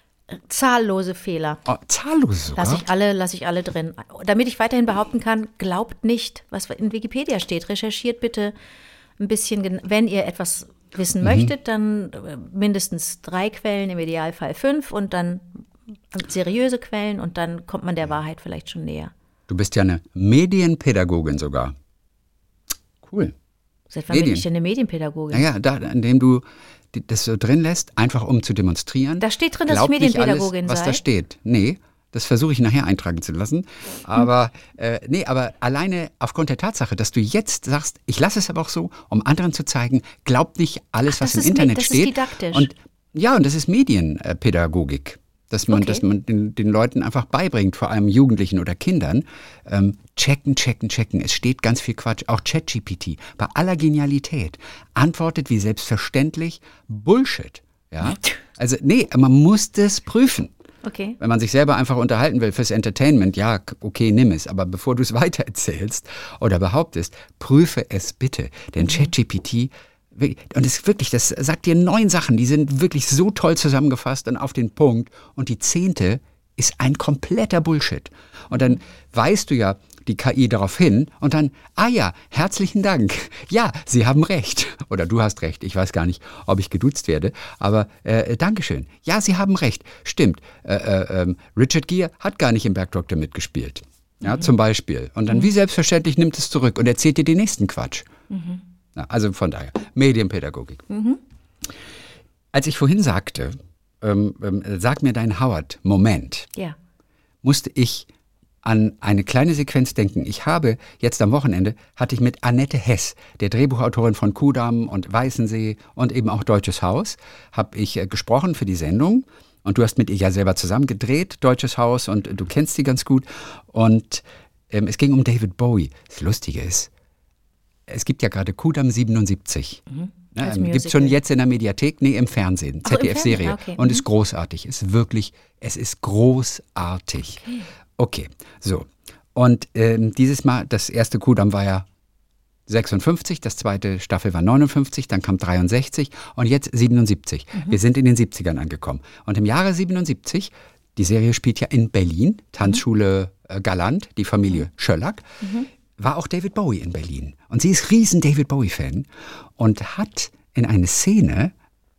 zahllose Fehler. Oh, zahllose sogar? Lasse ich alle, lasse ich alle drin. Damit ich weiterhin behaupten kann, glaubt nicht, was in Wikipedia steht. Recherchiert bitte ein bisschen, wenn ihr etwas wissen mhm. möchtet, dann mindestens drei Quellen, im Idealfall fünf und dann seriöse Quellen und dann kommt man der Wahrheit vielleicht schon näher. Du bist ja eine Medienpädagogin sogar. Cool. Seit wann Medien. bin ich denn eine Medienpädagogin? Naja, da, indem du das so drin lässt, einfach um zu demonstrieren. Da steht drin, dass ich Medienpädagogin alles, was sei? da steht. Nee, das versuche ich nachher eintragen zu lassen. Aber, hm. äh, nee, aber alleine aufgrund der Tatsache, dass du jetzt sagst, ich lasse es aber auch so, um anderen zu zeigen, glaubt nicht alles, Ach, was im Internet das steht. Das ist didaktisch. Und, ja, und das ist Medienpädagogik. Dass man, okay. dass man den, den Leuten einfach beibringt, vor allem Jugendlichen oder Kindern, ähm, checken, checken, checken. Es steht ganz viel Quatsch. Auch ChatGPT, bei aller Genialität, antwortet wie selbstverständlich Bullshit. Ja? Also nee, man muss das prüfen. Okay. Wenn man sich selber einfach unterhalten will fürs Entertainment, ja, okay, nimm es. Aber bevor du es weitererzählst oder behauptest, prüfe es bitte. Denn mhm. ChatGPT und es ist wirklich, das sagt dir neun Sachen, die sind wirklich so toll zusammengefasst und auf den Punkt. Und die zehnte ist ein kompletter Bullshit. Und dann weißt du ja, die K I darauf hin und dann, ah ja, herzlichen Dank. Ja, Sie haben recht. Oder du hast recht. Ich weiß gar nicht, ob ich geduzt werde. Aber äh, Dankeschön. Ja, Sie haben recht. Stimmt. Äh, äh, äh, Richard Gere hat gar nicht im Bergdoktor mitgespielt. Ja, mhm. zum Beispiel. Und dann, mhm. wie selbstverständlich, nimmt es zurück und erzählt dir den nächsten Quatsch. Mhm. Na, also von daher, Medienpädagogik. Mhm. Als ich vorhin sagte, ähm, ähm, sag mir deinen Howard-Moment, ja. musste ich an eine kleine Sequenz denken. Ich habe jetzt am Wochenende, hatte ich mit Annette Hess, der Drehbuchautorin von Kudamm und Weißensee und eben auch Deutsches Haus, habe ich äh, gesprochen für die Sendung. Und du hast mit ihr ja selber zusammen gedreht, Deutsches Haus, und du kennst sie ganz gut. Und ähm, es ging um David Bowie. Das Lustige ist, es gibt ja gerade Kudamm siebenundsiebzig. Mhm. Ja, ähm, gibt es schon jetzt in der Mediathek? Nee, im Fernsehen, Z D F-Serie. Okay. Und mhm. ist großartig, ist wirklich, es ist großartig. Okay, okay. So. Und ähm, dieses Mal, das erste Kudamm war ja sechsundfünfzig, das zweite Staffel war neunundfünfzig, dann kam dreiundsechzig und jetzt siebenundsiebzig. Mhm. Wir sind in den siebzigern angekommen. Und im Jahre siebenundsiebzig, die Serie spielt ja in Berlin, Tanzschule äh, Galant, die Familie Schöllack, mhm. war auch David Bowie in Berlin. Und sie ist riesen David Bowie-Fan und hat in eine Szene,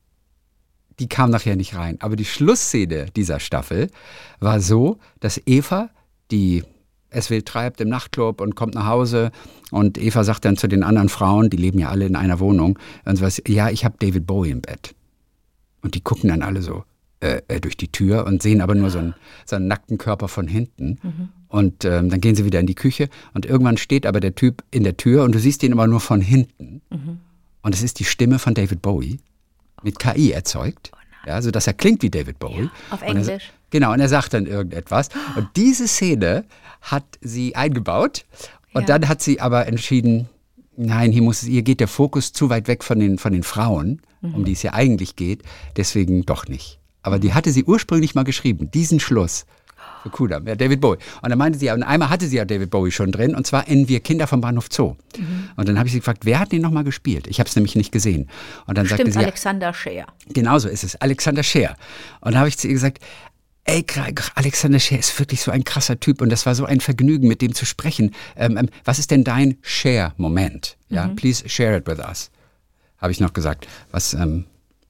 die kam nachher nicht rein, aber die Schlussszene dieser Staffel war so, dass Eva, die es wild treibt im Nachtclub und kommt nach Hause und Eva sagt dann zu den anderen Frauen, die leben ja alle in einer Wohnung, und was, ja, ich habe David Bowie im Bett. Und die gucken dann alle so äh, äh, durch die Tür und sehen aber nur so einen, so einen nackten Körper von hinten. Mhm. Und ähm, dann gehen sie wieder in die Küche und irgendwann steht aber der Typ in der Tür und du siehst ihn aber nur von hinten. Mhm. Und es ist die Stimme von David Bowie, mit K I erzeugt, oh ja, sodass er klingt wie David Bowie. Ja, auf Englisch. Und er, genau, und er sagt dann irgendetwas. Und diese Szene hat sie eingebaut und ja. dann hat sie aber entschieden, nein, hier, muss, hier geht der Fokus zu weit weg von den, von den Frauen, mhm. um die es ja eigentlich geht, deswegen doch nicht. Aber die hatte sie ursprünglich mal geschrieben, diesen Schluss. Für Kudamm, ja, David Bowie. Und dann meinte sie ja, und einmal hatte sie ja David Bowie schon drin, und zwar in Wir Kinder vom Bahnhof Zoo. Mhm. Und dann habe ich sie gefragt, wer hat den nochmal gespielt? Ich habe es nämlich nicht gesehen. Und dann Stimmt, sagte sie, Alexander Scheer. Genau so ist es, Alexander Scheer. Und dann habe ich zu ihr gesagt, ey, Alexander Scheer ist wirklich so ein krasser Typ und das war so ein Vergnügen, mit dem zu sprechen. Ähm, ähm, was ist denn dein Share-Moment? Ja, mhm. Please share it with us. Habe ich noch gesagt, was ähm,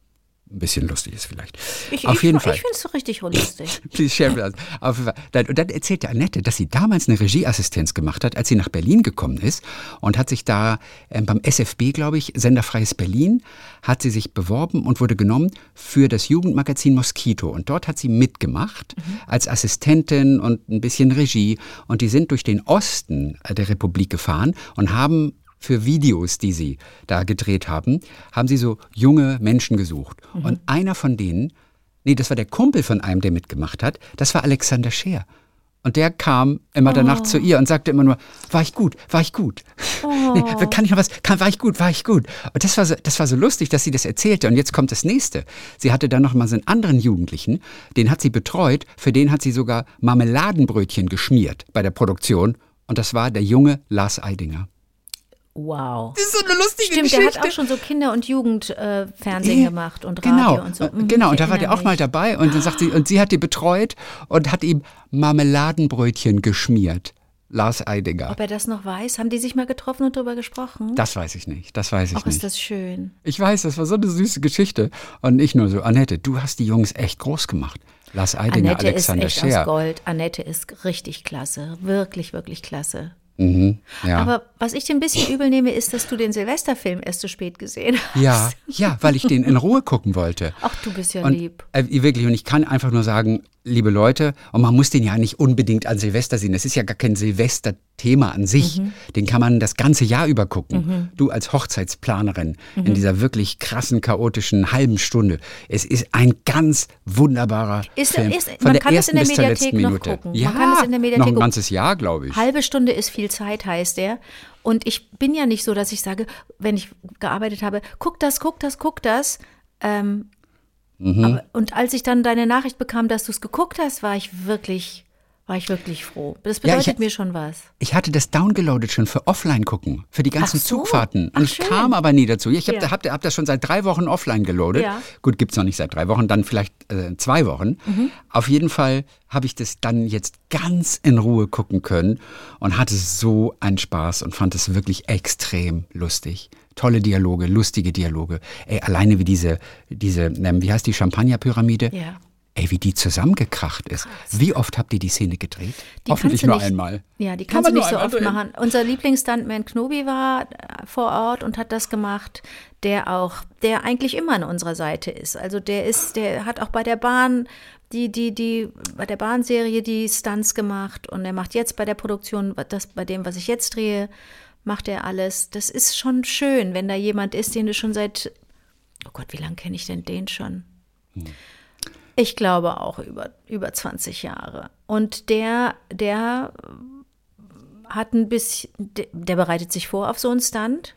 ein bisschen lustig ist vielleicht. Ich, Auf ich, jeden ich, Fall. Ich finde es so richtig lustig. Please share with us. Auf jeden Fall. Und dann erzählte Annette, dass sie damals eine Regieassistenz gemacht hat, als sie nach Berlin gekommen ist und hat sich da ähm, beim S F B, glaube ich, Senderfreies Berlin, hat sie sich beworben und wurde genommen für das Jugendmagazin Moskito. Und dort hat sie mitgemacht mhm. als Assistentin und ein bisschen Regie. Und die sind durch den Osten der Republik gefahren und haben für Videos, die sie da gedreht haben, haben sie so junge Menschen gesucht. Mhm. Und einer von denen, nee, das war der Kumpel von einem, der mitgemacht hat, das war Alexander Scheer. Und der kam immer danach oh. zu ihr und sagte immer nur, war ich gut, war ich gut. Oh. Nee, kann ich noch was, kann, war ich gut, war ich gut. Und das war, so, das war so lustig, dass sie das erzählte. Und jetzt kommt das Nächste. Sie hatte dann noch mal so einen anderen Jugendlichen, den hat sie betreut, für den hat sie sogar Marmeladenbrötchen geschmiert bei der Produktion. Und das war der junge Lars Eidinger. Wow. Das ist so eine lustige Stimmt, Geschichte. Der hat auch schon so Kinder- und Jugendfernsehen äh, gemacht und Radio genau, und so. Mhm, genau, und da war der auch mal dabei und dann sagt sie, und sie hat die betreut und hat ihm Marmeladenbrötchen geschmiert. Lars Eidinger. Ob er das noch weiß? Haben die sich mal getroffen und darüber gesprochen? Das weiß ich nicht, das weiß ich Ach, nicht. ist das schön. Ich weiß, das war so eine süße Geschichte. Und nicht nur so, Annette, du hast die Jungs echt groß gemacht. Lars Eidinger, Annette Alexander ist echt Scheer. aus Gold. Annette ist richtig klasse. Wirklich, wirklich klasse. Mhm, ja. Aber was ich dir ein bisschen übel nehme, ist, dass du den Silvesterfilm erst so spät gesehen hast. Ja, ja, weil ich den in Ruhe gucken wollte. Ach, du bist ja und, lieb. Äh, wirklich, und ich kann einfach nur sagen, liebe Leute, und man muss den ja nicht unbedingt an Silvester sehen. Das ist ja gar kein Silvesterthema an sich. Mhm. Den kann man das ganze Jahr über gucken. Mhm. Du als Hochzeitsplanerin mhm. in dieser wirklich krassen, chaotischen halben Stunde. Es ist ein ganz wunderbarer ist, Film. Ist, Von man der kann ersten es in der bis zur Mediathek noch Minute. gucken. Ja, man kann es in der Mediathek noch ein gucken. ganzes Jahr, glaube ich. Halbe Stunde ist viel Zeit, heißt der. Und ich bin ja nicht so, dass ich sage, wenn ich gearbeitet habe, guck das, guck das, guck das. Ähm, mhm. aber, und als ich dann deine Nachricht bekam, dass du es geguckt hast, war ich wirklich, war ich wirklich froh. Das bedeutet ja, ich, mir schon was. Ich hatte das downgeloadet schon für offline gucken, für die ganzen Ach so. Zugfahrten. Und Ach, ich schön. kam aber nie dazu. Ich habe Ja. hab, hab das schon seit drei Wochen offline geloadet. Ja. Gut, gibt's noch nicht seit drei Wochen, dann vielleicht äh, zwei Wochen. Mhm. Auf jeden Fall habe ich das dann jetzt ganz in Ruhe gucken können und hatte so einen Spaß und fand es wirklich extrem lustig. Tolle Dialoge, lustige Dialoge. Ey, alleine wie diese, diese, ähm, wie heißt die Champagnerpyramide? Ja. Ey, wie die zusammengekracht ist. Wie oft habt ihr die Szene gedreht? Die Hoffentlich kannst du nur nicht, einmal. Ja, die Kann kannst du man nicht nur so einmal oft drehen. machen. Unser Lieblingsstuntman Knobi war äh, vor Ort und hat das gemacht, der auch, der eigentlich immer an unserer Seite ist. Also der ist, der hat auch bei der Bahn, die, die, die, bei der Bahnserie die Stunts gemacht und er macht jetzt bei der Produktion, das, bei dem, was ich jetzt drehe, macht er alles. Das ist schon schön, wenn da jemand ist, den du schon seit, oh Gott, wie lange kenne ich denn den schon? Hm. Ich glaube auch über, über zwanzig Jahre. Und der, der hat ein bisschen, der bereitet sich vor auf so einen Stunt.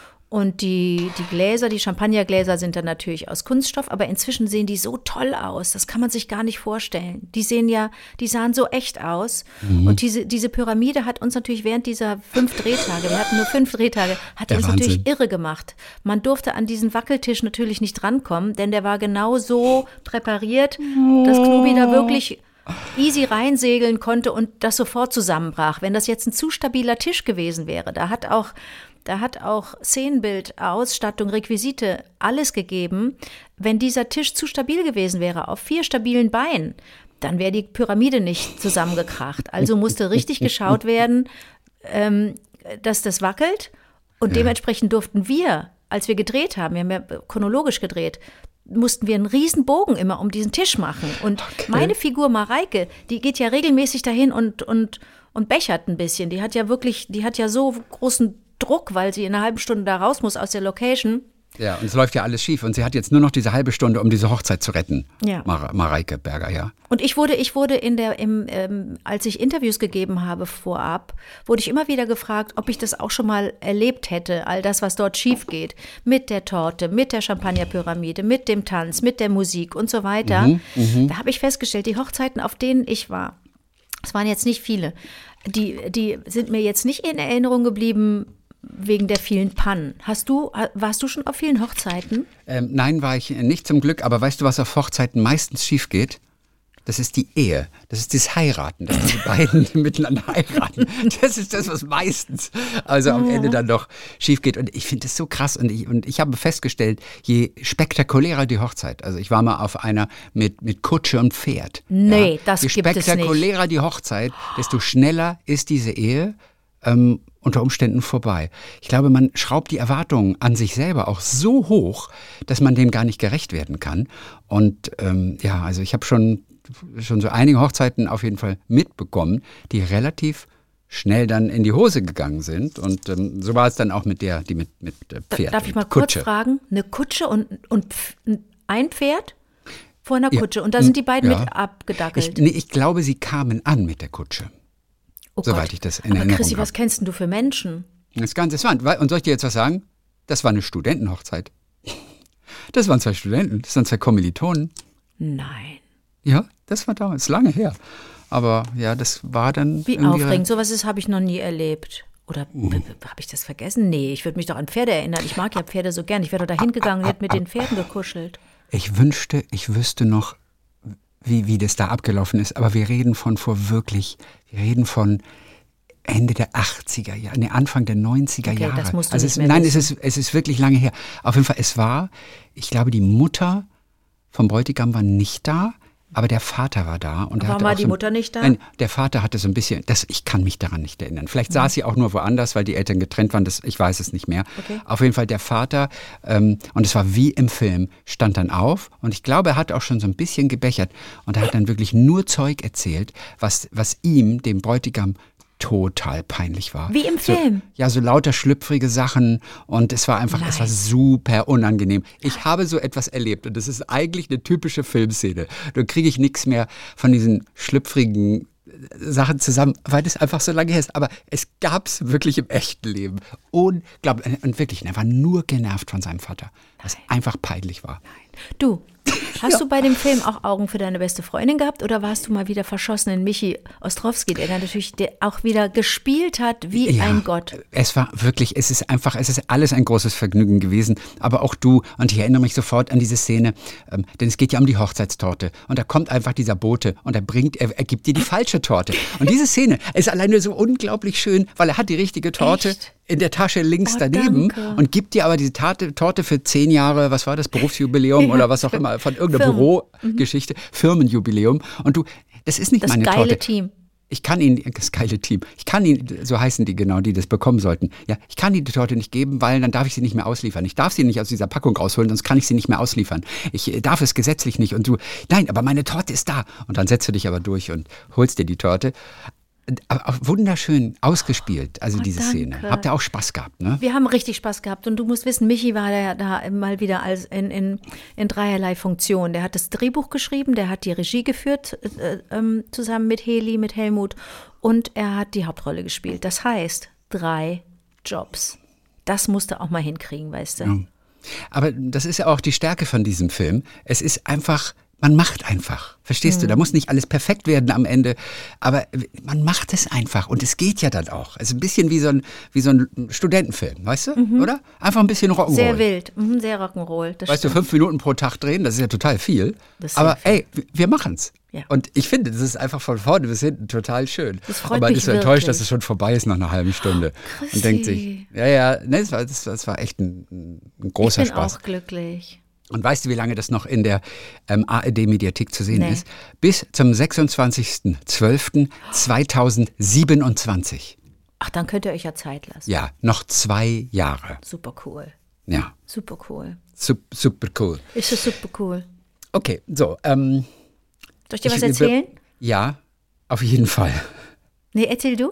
Und die, die Gläser, die Champagnergläser sind dann natürlich aus Kunststoff, aber inzwischen sehen die so toll aus, das kann man sich gar nicht vorstellen. Die sehen ja, die sahen so echt aus. Mhm. Und diese, diese Pyramide hat uns natürlich während dieser fünf Drehtage, wir hatten nur fünf Drehtage, hat die uns Wahnsinn. natürlich irre gemacht. Man durfte an diesen Wackeltisch natürlich nicht rankommen, denn der war genau so präpariert, dass Knobi da wirklich easy reinsegeln konnte und das sofort zusammenbrach. Wenn das jetzt ein zu stabiler Tisch gewesen wäre, da hat auch Da hat auch Szenenbild, Ausstattung, Requisite, alles gegeben. Wenn dieser Tisch zu stabil gewesen wäre, auf vier stabilen Beinen, dann wäre die Pyramide nicht zusammengekracht. Also musste richtig geschaut werden, ähm, dass das wackelt. Und Ja. dementsprechend durften wir, als wir gedreht haben, wir haben ja chronologisch gedreht, mussten wir einen riesen Bogen immer um diesen Tisch machen. Und Okay. meine Figur Mareike, die geht ja regelmäßig dahin und, und, und bechert ein bisschen. Die hat ja wirklich, die hat ja so großen Druck, weil sie in einer halben Stunde da raus muss aus der Location. Ja, und es läuft ja alles schief. Und sie hat jetzt nur noch diese halbe Stunde, um diese Hochzeit zu retten. Ja. Mar- Mareike Berger, ja. Und ich wurde, ich wurde in der, im, ähm, als ich Interviews gegeben habe vorab, wurde ich immer wieder gefragt, ob ich das auch schon mal erlebt hätte, all das, was dort schief geht. Mit der Torte, mit der Champagnerpyramide, mit dem Tanz, mit der Musik und so weiter. Mhm, da habe ich festgestellt, die Hochzeiten, auf denen ich war, es waren jetzt nicht viele, die, die sind mir jetzt nicht in Erinnerung geblieben, wegen der vielen Pannen. Hast du, warst du schon auf vielen Hochzeiten? Ähm, nein, war ich nicht zum Glück. Aber weißt du, was auf Hochzeiten meistens schief geht? Das ist die Ehe. Das ist das Heiraten. Dass die beiden miteinander heiraten. Das ist das, was meistens also am Ende dann noch schief geht. Und ich finde das so krass. Und ich, und ich habe festgestellt, je spektakulärer die Hochzeit. Also ich war mal auf einer mit, mit Kutsche und Pferd. Nee, ja. das Je gibt es nicht. spektakulärer die Hochzeit, desto schneller ist diese Ehe ähm, unter Umständen vorbei. Ich glaube, man schraubt die Erwartungen an sich selber auch so hoch, dass man dem gar nicht gerecht werden kann. Und ähm, ja, also ich habe schon, schon so einige Hochzeiten auf jeden Fall mitbekommen, die relativ schnell dann in die Hose gegangen sind. Und ähm, so war es dann auch mit der, die mit, mit äh, Pferd. Darf ich mal und Kutsche. kurz fragen? Eine Kutsche und, und ein Pferd vor einer Ja. Kutsche. Und da sind die beiden Ja. mit abgedackelt. Ich, nee, ich glaube, sie kamen an mit der Kutsche. Oh soweit Gott. ich das in Aber Erinnerung Chrissy, habe. was kennst denn du für Menschen? Das Ganze ist wahr. Und soll ich dir jetzt was sagen? Das war eine Studentenhochzeit. Das waren zwei Studenten, das waren zwei Kommilitonen. Nein. Ja, das war damals, lange her. Aber ja, das war dann Wie irgendwie aufregend. Sowas habe ich noch nie erlebt. Oder Mhm. habe ich das vergessen? Nee, ich würde mich doch an Pferde erinnern. Ich mag ja Pferde so gern. Ich wäre doch da hingegangen und hätte mit den Pferden gekuschelt. Ich wünschte, ich wüsste noch, wie, wie das da abgelaufen ist. Aber wir reden von vor wirklich, wir reden von Ende der achtziger Jahre, nee, Anfang der neunziger Okay, Jahre. das musst du also nicht es, mehr nein, wissen. es ist, es ist wirklich lange her. Auf jeden Fall, es war, ich glaube, die Mutter vom Bräutigam war nicht da, aber der Vater war da. Und er Warum hatte war auch die so, Mutter nicht da? Nein, der Vater hatte so ein bisschen, das, ich kann mich daran nicht erinnern. Vielleicht saß sie auch nur woanders, weil die Eltern getrennt waren, das, ich weiß es nicht mehr. Okay. Auf jeden Fall der Vater, ähm, und es war wie im Film, stand dann auf und ich glaube, er hat auch schon so ein bisschen gebechert und er hat dann wirklich nur Zeug erzählt, was, was ihm, dem Bräutigam, total peinlich war. Wie im so, Film? Ja, so lauter schlüpfrige Sachen und es war einfach, es war Nein. super unangenehm. Ich habe so etwas erlebt und das ist eigentlich eine typische Filmszene. Da kriege ich nichts mehr von diesen schlüpfrigen Sachen zusammen, weil das einfach so lange her ist. Aber es gab es wirklich im echten Leben. Unglaublich. Und wirklich, er war nur genervt von seinem Vater, was einfach peinlich war. Du, Hast Ja. du bei dem Film auch Augen für deine beste Freundin gehabt oder warst du mal wieder verschossen in Michi Ostrowski, der dann natürlich der auch wieder gespielt hat wie Ja, ein Gott? Es war wirklich, es ist einfach, es ist alles ein großes Vergnügen gewesen, aber auch du, und ich erinnere mich sofort an diese Szene, ähm, denn es geht ja um die Hochzeitstorte und da kommt einfach dieser Bote und er bringt, er, er gibt dir die falsche Torte und diese Szene ist alleine so unglaublich schön, weil er hat die richtige Torte Echt? in der Tasche links Oh, daneben danke. und gibt dir aber diese Tate, Torte für zehn Jahre, was war das, Berufsjubiläum Ja, oder was auch immer, von irgendeiner Firmen. Bürogeschichte, Firmenjubiläum und du, das ist nicht Das meine geile Torte. Team. Ich kann Ihnen, das geile Team, ich kann Ihnen, so heißen die genau, die das bekommen sollten, ja, ich kann Ihnen die Torte nicht geben, weil dann darf ich sie nicht mehr ausliefern. Ich darf sie nicht aus dieser Packung rausholen, sonst kann ich sie nicht mehr ausliefern. Ich äh, darf es gesetzlich nicht. Und du, nein, aber meine Torte ist da. Und dann setzt du dich aber durch und holst dir die Torte. Aber auch wunderschön ausgespielt, also Oh, diese danke. Szene. Habt ihr auch Spaß gehabt, ne? Wir haben richtig Spaß gehabt und du musst wissen, Michi war da, da mal wieder als in, in, in dreierlei Funktion. Der hat das Drehbuch geschrieben, der hat die Regie geführt, äh, ähm, zusammen mit Heli, mit Helmut und er hat die Hauptrolle gespielt. Das heißt, drei Jobs. Das musst du auch mal hinkriegen, weißt du. Ja. Aber das ist ja auch die Stärke von diesem Film. Es ist einfach, man macht einfach. Verstehst du? Da muss nicht alles perfekt werden am Ende, aber man macht es einfach und es geht ja dann auch. Es ist ein bisschen wie so ein, wie so ein Studentenfilm, weißt du, oder? Einfach ein bisschen Rock'n'Roll. Sehr wild, mhm, sehr Rock'n'Roll. das Weißt du, stimmt. fünf Minuten pro Tag drehen, das ist ja total viel. Das ist sehr aber viel. ey, wir- wir machen's. Ja. Und ich finde, das ist einfach von vorne bis hinten total schön. Das freut und man mich ist so enttäuscht, dass wirklich. es schon vorbei ist nach einer halben Stunde. Chrissy. Und denkt sich, ja, ja, ne, das war, das, das war echt ein, ein großer Ich bin Spaß. auch glücklich. Und weißt du, wie lange das noch in der ähm, A R D-Mediathek zu sehen Nee. ist? Bis zum sechsundzwanzigsten zwölften zweitausendsiebenundzwanzig. Ach, dann könnt ihr euch ja Zeit lassen. Ja, noch zwei Jahre. Super cool, Ja, super cool. sup, super cool. Ist das super cool. Okay, so. Ähm, Soll ich dir was ich- erzählen? Ja, auf jeden Fall. Nee, erzähl du.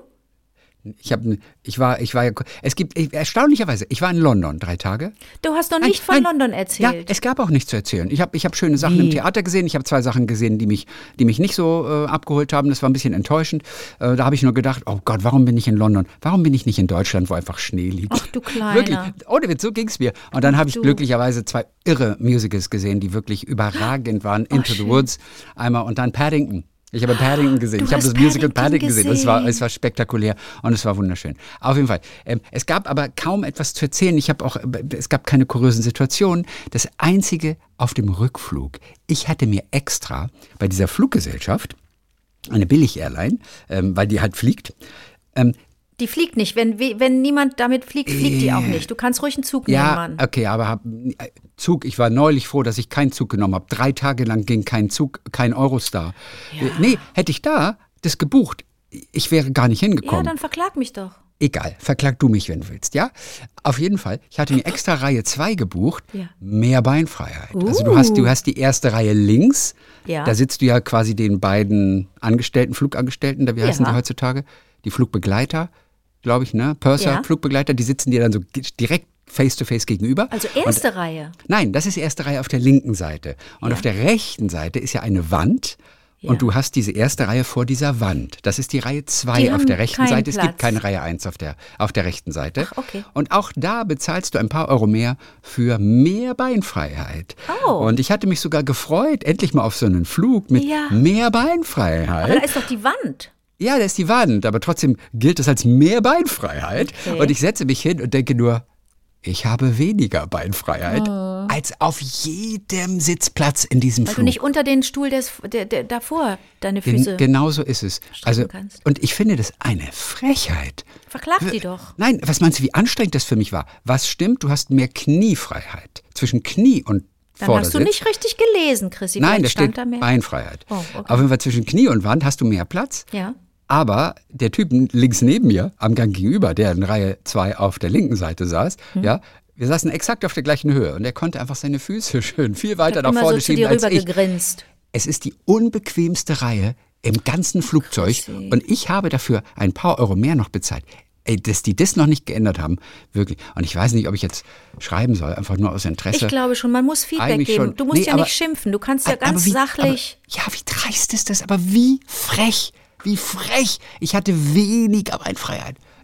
Ich habe, ich war, ich war ja, es gibt, ich, erstaunlicherweise, ich war in London drei Tage. Du hast noch Nein, nicht von nein. London Ja, erzählt. es gab auch nichts zu erzählen. Ich habe ich hab schöne Sachen Wie? im Theater gesehen. Ich habe zwei Sachen gesehen, die mich, die mich nicht so äh, abgeholt haben. Das war ein bisschen enttäuschend. Äh, da habe ich nur gedacht, oh Gott, warum bin ich in London? Warum bin ich nicht in Deutschland, wo einfach Schnee liegt? Ach, du Kleiner. Wirklich, ohne Witz, so ging es mir. Und dann habe ich du. glücklicherweise zwei irre Musicals gesehen, die wirklich überragend waren. Into the schön. Woods einmal und dann Paddington. Ich habe Paddington gesehen. Du ich habe hast das Musical Paddington Paddington gesehen. Es war, gesehen. es war spektakulär und es war wunderschön. Auf jeden Fall. Ähm, es gab aber kaum etwas zu erzählen. Ich habe auch, es gab keine kuriosen Situationen. Das Einzige auf dem Rückflug. Ich hatte mir extra bei dieser Fluggesellschaft, eine Billig-Airline, ähm, weil die halt fliegt, ähm, Die fliegt nicht. Wenn, we- wenn niemand damit fliegt, fliegt die auch nicht. Du kannst ruhig einen Zug nehmen, ja, Mann. okay, aber hab, äh, Zug, ich war neulich froh, dass ich keinen Zug genommen habe. Drei Tage lang ging kein Zug, kein Eurostar. Äh, nee, hätte ich da das gebucht, ich wäre gar nicht Ja, hingekommen. dann verklag mich doch. Egal, verklag du mich, wenn du willst, ja? Auf jeden Fall, ich hatte mir extra Reihe zwei gebucht, Ja. mehr Beinfreiheit. Also du hast, du hast die erste Reihe links, Ja. da sitzt du ja quasi den beiden Angestellten, Flugangestellten, da wie heißen Ja. die heutzutage? Die Flugbegleiter, glaube ich, ne? Purser, Ja. Flugbegleiter, die sitzen dir dann so ge- direkt face-to-face gegenüber. Also erste Reihe. Nein, das ist die erste Reihe auf der linken Seite. Und Ja. auf der rechten Seite ist ja eine Wand. Ja. Und du hast diese erste Reihe vor dieser Wand. Das ist die Reihe zwei Die auf haben der rechten keinen Seite. Es gibt Platz. keine Reihe eins auf der, auf der rechten Seite. Ach, okay. Und auch da bezahlst du ein paar Euro mehr für mehr Beinfreiheit. Oh. Und ich hatte mich sogar gefreut, endlich mal auf so einen Flug mit Ja. mehr Aber Beinfreiheit. da ist doch die Wand. Ja, da ist die Wand, aber trotzdem gilt es als mehr Beinfreiheit. Okay. Und ich setze mich hin und denke nur, ich habe weniger Beinfreiheit als auf jedem Sitzplatz in diesem Oh. Weil Flug. du nicht unter den Stuhl des, der, der, davor deine Gen Füße. genau so ist es. Also, kannst. und ich finde das eine Frechheit. Verklag die doch. Nein, was meinst du, wie anstrengend das für mich war? Was stimmt? Du hast mehr Kniefreiheit zwischen Knie und Dann Vordersitz. hast du nicht richtig gelesen, Chrissy. Nein, da Vielleicht stand steht da mehr. Beinfreiheit. Oh, okay. Auf jeden Fall zwischen Knie und Wand hast du mehr Platz. Ja. Aber der Typ links neben mir, am Gang gegenüber, der in Reihe zwei auf der linken Seite saß, Hm. ja, wir saßen exakt auf der gleichen Höhe und er konnte einfach seine Füße schön viel weiter Ich hab nach immer vorne so zu schieben dir als rüber ich. gegrinst. Es ist die unbequemste Reihe im ganzen Flugzeug Chrissy. und ich habe dafür ein paar Euro mehr noch bezahlt. Ey, dass die das noch nicht geändert haben, wirklich. Und ich weiß nicht, ob ich jetzt schreiben soll, einfach nur aus Interesse. Ich glaube schon, man muss Feedback Eigentlich geben. schon. Du musst Nee, ja aber- nicht schimpfen. Du kannst ja Aber ganz wie- sachlich. Aber, ja, wie dreist ist das? Aber wie frech, wie frech. Ich hatte weniger Beinfreiheit.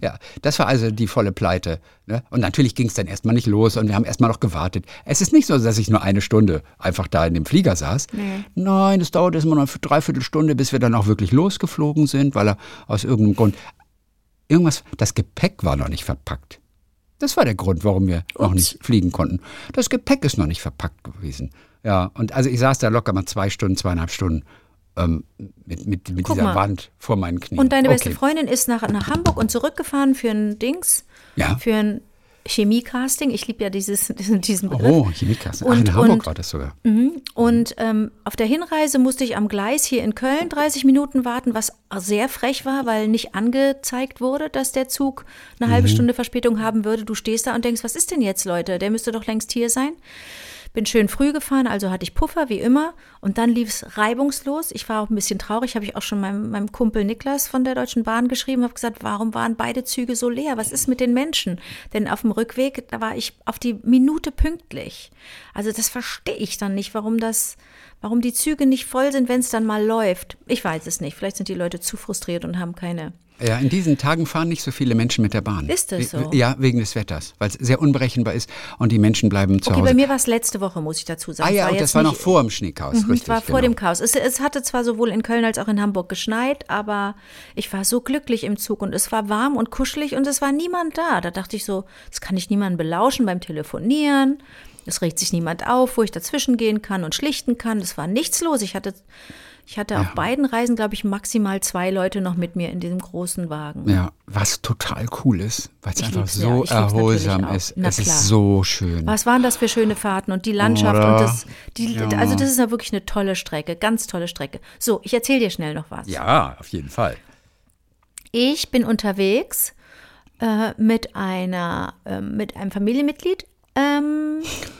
Ja, das war also die volle Pleite. Ne? Und natürlich ging es dann erstmal nicht los und wir haben erstmal noch gewartet. Es ist nicht so, dass ich nur eine Stunde einfach da in dem Flieger saß. Nee. Nein, es dauerte erstmal noch eine Dreiviertelstunde, bis wir dann auch wirklich losgeflogen sind, weil er aus irgendeinem Grund irgendwas, das Gepäck war noch nicht verpackt. Das war der Grund, warum wir Ups. noch nicht fliegen konnten. Das Gepäck ist noch nicht verpackt gewesen. Ja, und also ich saß da locker mal zwei Stunden, zweieinhalb Stunden ähm, mit, mit, mit dieser mal. Wand vor meinen Knien. Und deine okay. beste Freundin ist nach, nach Hamburg und zurückgefahren für ein Dings, ja. für ein Chemiecasting. Ich liebe ja dieses, diesen, diesen Begriff. Oh, Chemiecasting. Ach, und, in Hamburg und, war das sogar. Mhm. Und ähm, auf der Hinreise musste ich am Gleis hier in Köln dreißig Minuten warten, was sehr frech war, weil nicht angezeigt wurde, dass der Zug eine halbe Mhm. Stunde Verspätung haben würde. Du stehst da und denkst, was ist denn jetzt, Leute? Der müsste doch längst hier sein. Bin schön früh gefahren, also hatte ich Puffer, wie immer. Und dann lief es reibungslos. Ich war auch ein bisschen traurig, habe ich auch schon meinem, meinem Kumpel Niklas von der Deutschen Bahn geschrieben, habe gesagt, warum waren beide Züge so leer? Was ist mit den Menschen? Denn auf dem Rückweg, da war ich auf die Minute pünktlich. Also das verstehe ich dann nicht, warum das, warum die Züge nicht voll sind, wenn es dann mal läuft. Ich weiß es nicht. Vielleicht sind die Leute zu frustriert und haben keine... Ja, in diesen Tagen fahren nicht so viele Menschen mit der Bahn. Ist das so? Ja, wegen des Wetters, weil es sehr unberechenbar ist und die Menschen bleiben zu Okay, Hause. bei mir war es letzte Woche, muss ich dazu sagen. Ah ja, war und jetzt das war nicht, noch vor dem Schneechaos, Mhm, richtig. Es war vor genau. dem Chaos. Es, es hatte zwar sowohl in Köln als auch in Hamburg geschneit, aber ich war so glücklich im Zug und es war warm und kuschelig und es war niemand da. Da dachte ich so, das kann ich niemanden belauschen beim Telefonieren. Es regt sich niemand auf, wo ich dazwischen gehen kann und schlichten kann. Es war nichts los. Ich hatte... Ich hatte auf Ja. beiden Reisen, glaube ich, maximal zwei Leute noch mit mir in diesem großen Wagen. Ja, was total cool ist, weil es Ich einfach lieb's, so ja. Ich lieb's erholsam natürlich auch. ist. Na es klar. ist so schön. Was waren das für schöne Fahrten und die Landschaft Oder? und das, die, Ja. also das ist ja wirklich eine tolle Strecke, ganz tolle Strecke. So, ich erzähle dir schnell noch was. Ja, auf jeden Fall. Ich bin unterwegs äh, mit einer, äh, mit einem Familienmitglied ähm,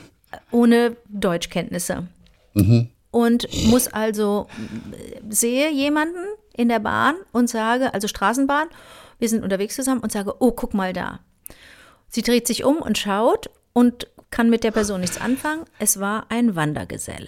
ohne Deutschkenntnisse. Mhm. Und muss also, sehe jemanden in der Bahn und sage, also Straßenbahn, wir sind unterwegs zusammen und sage, oh, guck mal da. Sie dreht sich um und schaut und kann mit der Person nichts anfangen. Es war ein Wandergeselle.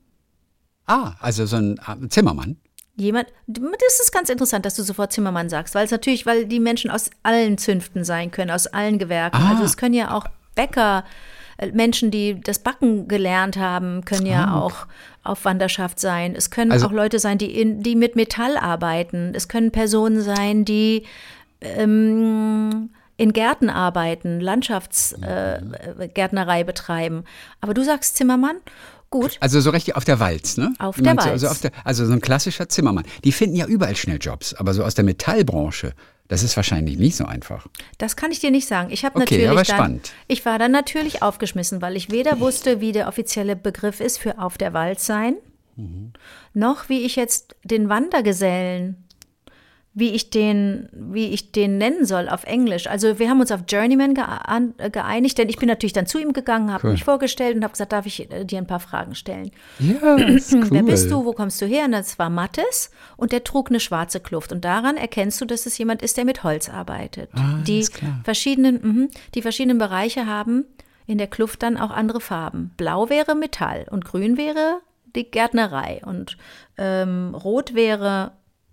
Ah, also so ein äh, Zimmermann. Jemand, das ist ganz interessant, dass du sofort Zimmermann sagst, weil es natürlich, weil die Menschen aus allen Zünften sein können, aus allen Gewerken. Ah. Also es können ja auch Bäcker, äh, Menschen, die das Backen gelernt haben, können ja Ah. auch auf Wanderschaft sein. Es können Also- auch Leute sein, die, in, die mit Metall arbeiten. Es können Personen sein, die ähm, in Gärten arbeiten, Landschaftsgärtnerei äh, betreiben. Aber du sagst Zimmermann? Gut. Also so richtig auf der Walz, ne? Auf Wie der meinst du? Walz. Also, auf der, also so ein klassischer Zimmermann. Die finden ja überall schnell Jobs, aber so aus der Metallbranche, das ist wahrscheinlich nicht so einfach. Das kann ich dir nicht sagen. Ich habe Okay, natürlich aber dann, spannend. ich war dann natürlich aufgeschmissen, weil ich weder wusste, wie der offizielle Begriff ist für auf der Walz sein, Mhm. noch wie ich jetzt den Wandergesellen, wie ich den, wie ich den nennen soll auf Englisch. Also wir haben uns auf Journeyman gean- geeinigt, denn ich bin natürlich dann zu ihm gegangen, habe Cool. mich vorgestellt und habe gesagt, darf ich äh, dir ein paar Fragen stellen? Ja, ist cool. Wer bist du? Wo kommst du her? Und das war Mattes und der trug eine schwarze Kluft. Und daran erkennst du, dass es jemand ist, der mit Holz arbeitet. Ah, die ist klar. verschiedenen, mhm, die verschiedenen Bereiche haben in der Kluft dann auch andere Farben. Blau wäre Metall und grün wäre die Gärtnerei und ähm, rot wäre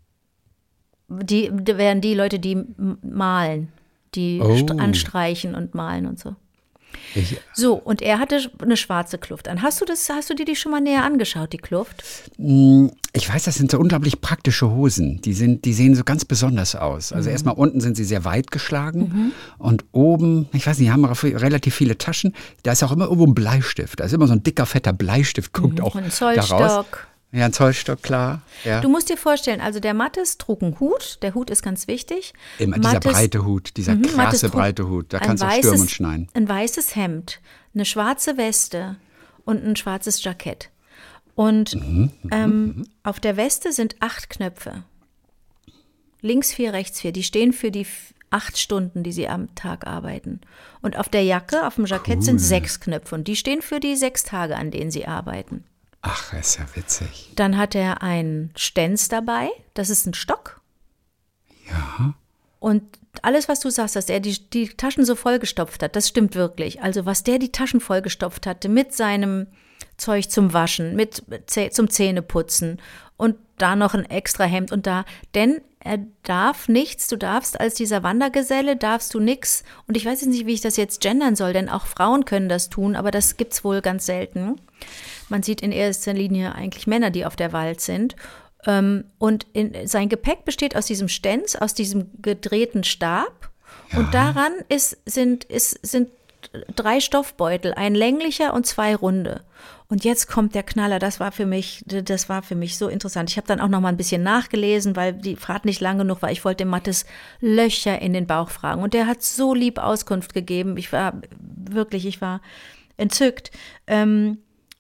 die, die wären die Leute, die m- malen, die Oh. st- anstreichen und malen und so. Ich, So, und er hatte eine schwarze Kluft an. Hast du das, hast du dir die schon mal näher angeschaut, die Kluft? ich weiß, das sind so unglaublich praktische Hosen. Die, sind, die sehen so ganz besonders aus. Also Mhm. erstmal unten sind sie sehr weit geschlagen und oben, ich weiß nicht, haben auch relativ viele Taschen. Da ist auch immer irgendwo ein Bleistift. Da ist immer so ein dicker, fetter Bleistift, guckt auch Ein da raus. Zollstock. Ja, ein Zollstock, klar. Ja. Du musst dir vorstellen, also der Mattes trug einen Hut, der Hut ist ganz wichtig. Immer dieser Mattes- breite Hut, dieser Mhm, Mattes krasse trug breite Hut. Da ein kannst du auch weißes- stürmen und schneien. Ein weißes Hemd, eine schwarze Weste und ein schwarzes Jackett. Und Mhm, ähm, auf der Weste sind acht Knöpfe. Links vier, rechts vier. Die stehen für die f- acht Stunden, die sie am Tag arbeiten. Und auf der Jacke, auf dem Jackett sind sechs Knöpfe. Und die stehen für die sechs Tage, an denen sie arbeiten. Ach, ist ja witzig. Dann hat er einen Stenz dabei, das ist ein Stock. Ja. Und alles, was du sagst, dass er die, die Taschen so vollgestopft hat, das stimmt wirklich. Also was der die Taschen vollgestopft hatte mit seinem Zeug zum Waschen, mit Zäh- zum Zähneputzen und da noch ein extra Hemd und da, denn er darf nichts, du darfst als dieser Wandergeselle, darfst du nichts. Und ich weiß jetzt nicht, wie ich das jetzt gendern soll, denn auch Frauen können das tun, aber das gibt's wohl ganz selten. Man sieht in erster Linie eigentlich Männer, die auf der Wald sind. Und in, sein Gepäck besteht aus diesem Stenz, aus diesem gedrehten Stab. Ja. Und daran ist, sind, ist, sind drei Stoffbeutel, ein länglicher und zwei runde. Und jetzt kommt der Knaller, das war für mich, das war für mich so interessant. Ich habe dann auch noch mal ein bisschen nachgelesen, weil die Fahrt nicht lang genug war. Ich wollte dem Mattes Löcher in den Bauch fragen. Und der hat so lieb Auskunft gegeben. Ich war wirklich, ich war entzückt. Ähm,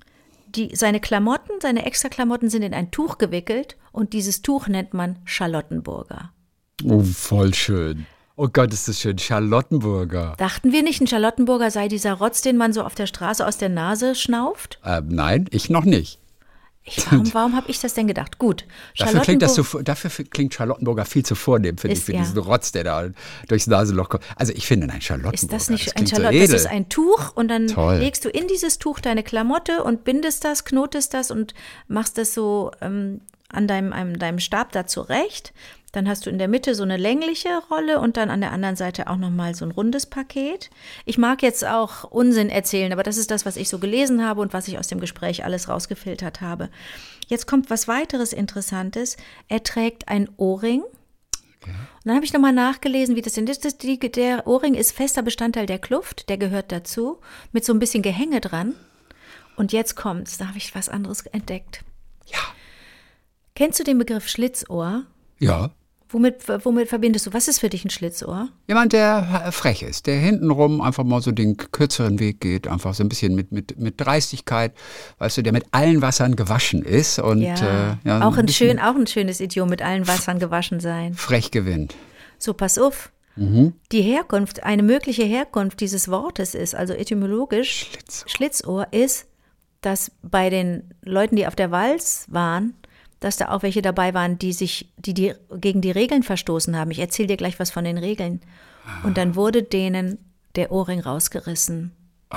die, seine Klamotten, seine Extraklamotten sind in ein Tuch gewickelt und dieses Tuch nennt man Charlottenburger. Oh, voll schön. Oh Gott, ist das schön. Charlottenburger. Dachten wir nicht, ein Charlottenburger sei dieser Rotz, den man so auf der Straße aus der Nase schnauft? Ähm, nein, ich noch nicht. Ich, warum warum habe ich das denn gedacht? Gut. Dafür klingt, das so, dafür klingt Charlottenburger viel zu vornehm, finde ich, für ja. diesen Rotz, der da durchs Nasenloch kommt. Also ich finde, nein, Charlottenburger, ist das nicht das ein klingt Charlotte? so edel. Das ist ein Tuch und dann Toll. legst du in dieses Tuch deine Klamotte und bindest das, knotest das und machst das so ähm, an deinem, an deinem Stab da zurecht. Dann hast du in der Mitte so eine längliche Rolle und dann an der anderen Seite auch nochmal so ein rundes Paket. Ich mag jetzt auch Unsinn erzählen, aber das ist das, was ich so gelesen habe und was ich aus dem Gespräch alles rausgefiltert habe. Jetzt kommt was weiteres Interessantes. Er trägt ein Ohrring. Okay. Und dann habe ich nochmal nachgelesen, wie das ist. Der Ohrring ist fester Bestandteil der Kluft, der gehört dazu, mit so ein bisschen Gehänge dran. Und jetzt kommt's, da habe ich was anderes entdeckt. Ja. Kennst du den Begriff Schlitzohr? Ja. Womit, womit verbindest du? Was ist für dich ein Schlitzohr? Jemand, der frech ist, der hintenrum einfach mal so den kürzeren Weg geht, einfach so ein bisschen mit, mit, mit Dreistigkeit, weißt du, der mit allen Wassern gewaschen ist. Und, ja, äh, ja auch, ein ein schön, auch ein schönes Idiom, mit allen Wassern gewaschen sein. Frech gewinnt. So, pass auf. Mhm. Die Herkunft, eine mögliche Herkunft dieses Wortes ist, also etymologisch, Schlitzohr. Schlitzohr ist, dass bei den Leuten, die auf der Walz waren, dass da auch welche dabei waren, die sich, die, die gegen die Regeln verstoßen haben. Ich erzähle dir gleich was von den Regeln. Und dann wurde denen der Ohrring rausgerissen. Oh.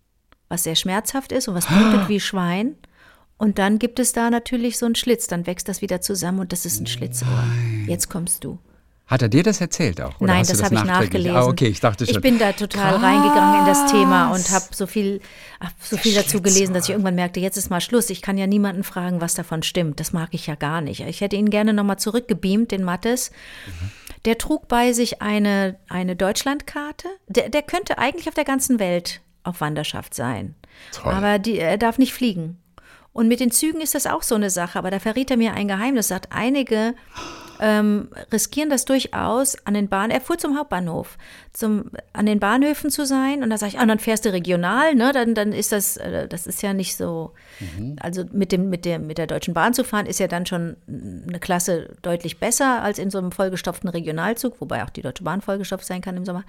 Was sehr schmerzhaft ist und was blutet wie Schwein. Und dann gibt es da natürlich so einen Schlitz. Dann wächst das wieder zusammen und das ist ein Schlitzohr. Nein. Jetzt kommst du. Hat er dir das erzählt auch? Oder Nein, hast das, du habe ich nachträglich? nachgelesen. Ah, okay, ich dachte schon. Ich bin da total Krass. reingegangen in das Thema und habe so viel, hab so viel dazu gelesen, dass ich irgendwann merkte, jetzt ist mal Schluss. Ich kann ja niemanden fragen, was davon stimmt. Das mag ich ja gar nicht. Ich hätte ihn gerne nochmal zurückgebeamt, den Mattes. Mhm. Der trug bei sich eine, eine Deutschlandkarte. Der, der könnte eigentlich auf der ganzen Welt auf Wanderschaft sein. Toll. Aber die, er darf nicht fliegen. Und mit den Zügen ist das auch so eine Sache. Aber da verriet er mir ein Geheimnis. Sagt, einige ähm, riskieren das durchaus an den Bahn. Er fuhr zum Hauptbahnhof, zum, an den Bahnhöfen zu sein. Und da sage ich, ah, dann fährst du regional, ne? Dann, dann ist das, äh, das ist ja nicht so. Mhm. Also mit dem, mit dem, mit der Deutschen Bahn zu fahren, ist ja dann schon eine Klasse deutlich besser als in so einem vollgestopften Regionalzug, wobei auch die Deutsche Bahn vollgestopft sein kann im Sommer.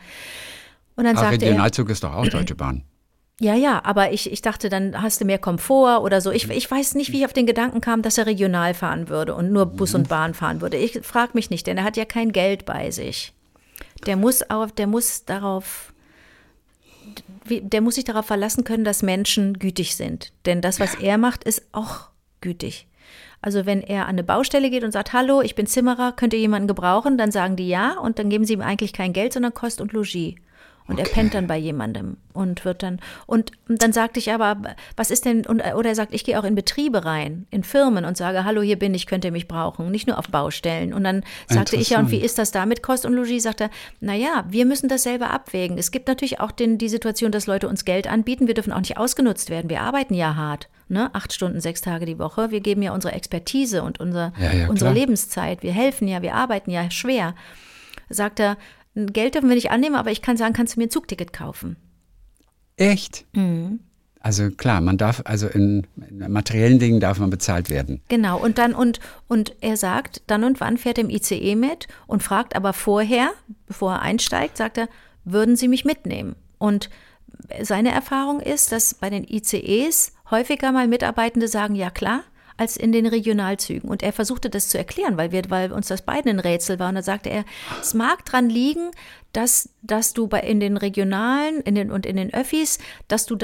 Und dann Aber sagte Regionalzug er, ist doch auch Deutsche Bahn. Ja, ja, aber ich, ich dachte, dann hast du mehr Komfort oder so. Ich, ich weiß nicht, wie ich auf den Gedanken kam, dass er regional fahren würde und nur Bus und Bahn fahren würde. Ich frage mich nicht, denn er hat ja kein Geld bei sich. Der muss, auf, der muss darauf, der muss sich darauf verlassen können, dass Menschen gütig sind. Denn das, was er macht, ist auch gütig. Also wenn er an eine Baustelle geht und sagt, hallo, ich bin Zimmerer, könnt ihr jemanden gebrauchen? Dann sagen die ja und dann geben sie ihm eigentlich kein Geld, sondern Kost und Logis. Und okay. Er pennt dann bei jemandem und wird dann, und dann sagte ich aber, was ist denn, und, oder er sagt, ich gehe auch in Betriebe rein, in Firmen und sage, hallo, hier bin ich, könnt ihr mich brauchen, nicht nur auf Baustellen. Und dann sagte ich ja, und wie ist das da mit Kost und Logis? Sagt er, naja, wir müssen das selber abwägen. Es gibt natürlich auch den, die Situation, dass Leute uns Geld anbieten, wir dürfen auch nicht ausgenutzt werden, wir arbeiten ja hart, ne? Acht Stunden, sechs Tage die Woche, wir geben ja unsere Expertise und unser, ja, ja, unsere klar. Lebenszeit, wir helfen ja, wir arbeiten ja schwer. Sagt er, Geld dürfen wir nicht annehmen, aber ich kann sagen, kannst du mir ein Zugticket kaufen? Echt? Mhm. Also klar, man darf, also in, in materiellen Dingen darf man bezahlt werden. Genau, und dann, und, und er sagt, dann und wann fährt er im I C E mit und fragt aber vorher, bevor er einsteigt, sagt er, würden Sie mich mitnehmen? Und seine Erfahrung ist, dass bei den I C Es häufiger mal Mitarbeitende sagen, ja klar, als in den Regionalzügen. Und er versuchte das zu erklären, weil wir, weil uns das beiden ein Rätsel war. Und da sagte er, es mag dran liegen, dass, dass du bei in den Regionalen in den, und in den Öffis, dass du da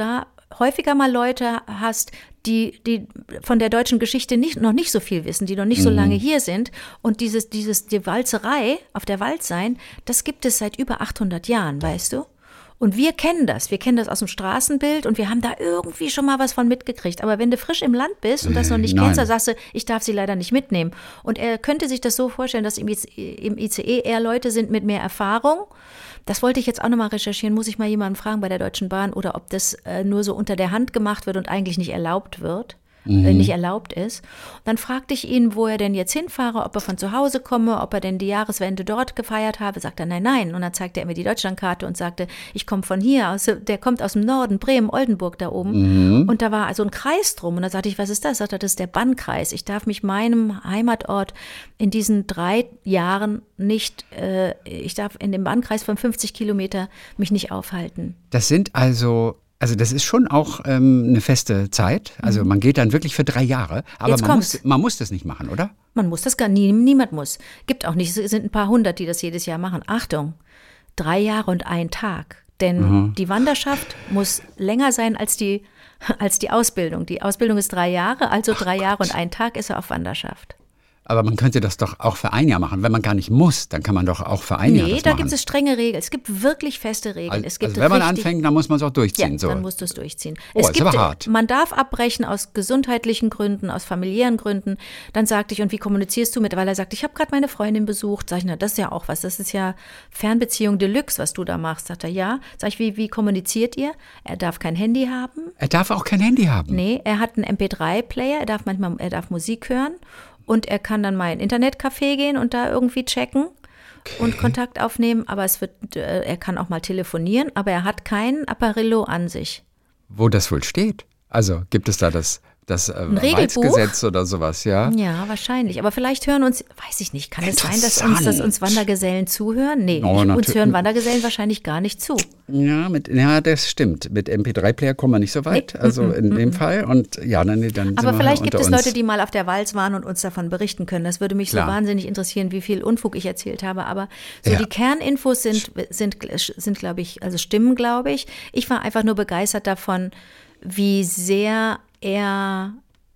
häufiger mal Leute hast, die, die von der deutschen Geschichte nicht, noch nicht so viel wissen, die noch nicht so lange hier sind. Und dieses, dieses, die Walzerei auf der Waldsein, das gibt es seit über achthundert Jahren, weißt du? Und wir kennen das, wir kennen das aus dem Straßenbild und wir haben da irgendwie schon mal was von mitgekriegt. Aber wenn du frisch im Land bist und das noch nicht Nein. kennst, dann sagst du, ich darf sie leider nicht mitnehmen. Und er könnte sich das so vorstellen, dass im I C E eher Leute sind mit mehr Erfahrung. Das wollte ich jetzt auch nochmal recherchieren, muss ich mal jemanden fragen bei der Deutschen Bahn oder ob das äh, nur so unter der Hand gemacht wird und eigentlich nicht erlaubt wird. äh, nicht erlaubt ist. Und dann fragte ich ihn, wo er denn jetzt hinfahre, ob er von zu Hause komme, ob er denn die Jahreswende dort gefeiert habe. Sagt er, nein, nein. Und dann zeigte er mir die Deutschlandkarte und sagte, ich komme von hier, aus, der kommt aus dem Norden, Bremen, Oldenburg da oben. Mhm. Und da war also ein Kreis drum. Und dann sagte ich, was ist das? Sagt er, das ist der Bannkreis. Ich darf mich meinem Heimatort in diesen drei Jahren nicht, äh, ich darf in dem Bannkreis von fünfzig Kilometer mich nicht aufhalten. Das sind also... Also das ist schon auch ähm, eine feste Zeit. Also man geht dann wirklich für drei Jahre. Aber Jetzt man kommt's. muss, man muss das nicht machen, oder? Man muss das gar nie, niemand muss. Gibt auch nicht, es sind ein paar hundert, die das jedes Jahr machen. Achtung, drei Jahre und ein Tag. Denn Mhm. die Wanderschaft muss länger sein als die, als die Ausbildung. Die Ausbildung ist drei Jahre, also drei Jahre und ein Tag ist er auf Wanderschaft. Aber man könnte das doch auch für ein Jahr machen. Wenn man gar nicht muss, dann kann man doch auch für ein Jahr Nee, das da machen. gibt es strenge Regeln. Es gibt wirklich feste Regeln. Also, es gibt also wenn man richtig, anfängt, dann muss man es auch durchziehen. Ja, so. dann musst du es durchziehen. Oh, es ist gibt, aber hart. Man darf abbrechen aus gesundheitlichen Gründen, aus familiären Gründen. Dann sagte ich, und wie kommunizierst du mit? Weil er sagte, ich habe gerade meine Freundin besucht. Sag ich, na, das ist ja auch was. Das ist ja Fernbeziehung Deluxe, was du da machst. Sagt er, ja. Sag ich, wie, wie kommuniziert ihr? Er darf kein Handy haben. Er darf auch kein Handy haben. Nee, er hat einen M P drei Player. Er darf manchmal, er darf Musik hören. Und er kann dann mal in ein Internetcafé gehen und da irgendwie checken und Kontakt aufnehmen. Aber es wird, äh, er kann auch mal telefonieren, aber er hat kein Apparillo an sich. Wo das wohl steht. Also gibt es da das, das äh, Regelbuch? Walzgesetz oder sowas, ja? Ja, wahrscheinlich. Aber vielleicht hören uns, weiß ich nicht, kann es sein, dass uns, dass Interessant. uns Wandergesellen zuhören? Nee, Oh, uns natür- hören Wandergesellen wahrscheinlich gar nicht zu. Ja, mit, ja, das stimmt. Mit M P drei Player kommen wir nicht so weit. Nee. Also in dem Fall. Und ja, dann, dann sind Aber wir vielleicht gibt unter es uns. Leute, die mal auf der Walz waren und uns davon berichten können. Das würde mich Klar. so wahnsinnig interessieren, wie viel Unfug ich erzählt habe. Aber so Ja. die Kerninfos sind, sind, sind glaube ich, also stimmen, glaube ich. Ich war einfach nur begeistert davon, wie sehr er,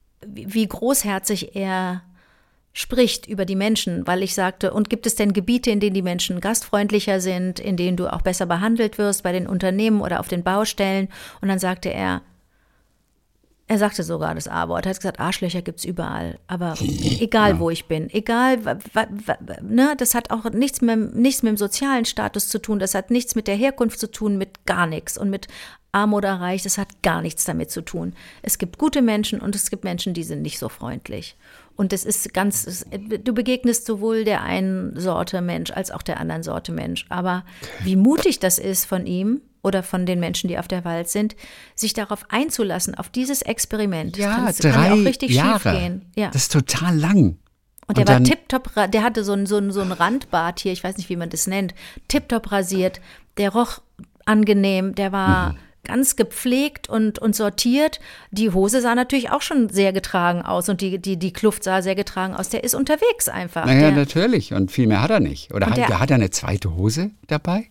wie großherzig er spricht über die Menschen, weil ich sagte, und gibt es denn Gebiete, in denen die Menschen gastfreundlicher sind, in denen du auch besser behandelt wirst, bei den Unternehmen oder auf den Baustellen? Und dann sagte er, er sagte sogar das A-Wort, er hat gesagt, Arschlöcher gibt's überall, aber egal wo ich bin, egal, wa, wa, wa, ne, das hat auch nichts mit, nichts mit dem sozialen Status zu tun, das hat nichts mit der Herkunft zu tun, mit gar nichts und mit arm oder reich, das hat gar nichts damit zu tun. Es gibt gute Menschen und es gibt Menschen, die sind nicht so freundlich. Und es ist ganz, es, du begegnest sowohl der einen Sorte Mensch als auch der anderen Sorte Mensch. Aber wie mutig das ist von ihm oder von den Menschen, die auf der Walz sind, sich darauf einzulassen, auf dieses Experiment. Das Ja, kann, das drei kann ja auch richtig Jahre. schief gehen. Ja. Das ist total lang. Und der Und war dann- tipptopp, ra- der hatte so ein, so ein, so ein Randbart hier, ich weiß nicht, wie man das nennt, tipptopp rasiert, der roch angenehm, der war Mhm. ganz gepflegt und, und sortiert. Die Hose sah natürlich auch schon sehr getragen aus und die, die, die Kluft sah sehr getragen aus. Der ist unterwegs einfach. Naja, der, natürlich. Und viel mehr hat er nicht. Oder Und hat, der- der, hat er eine zweite Hose dabei?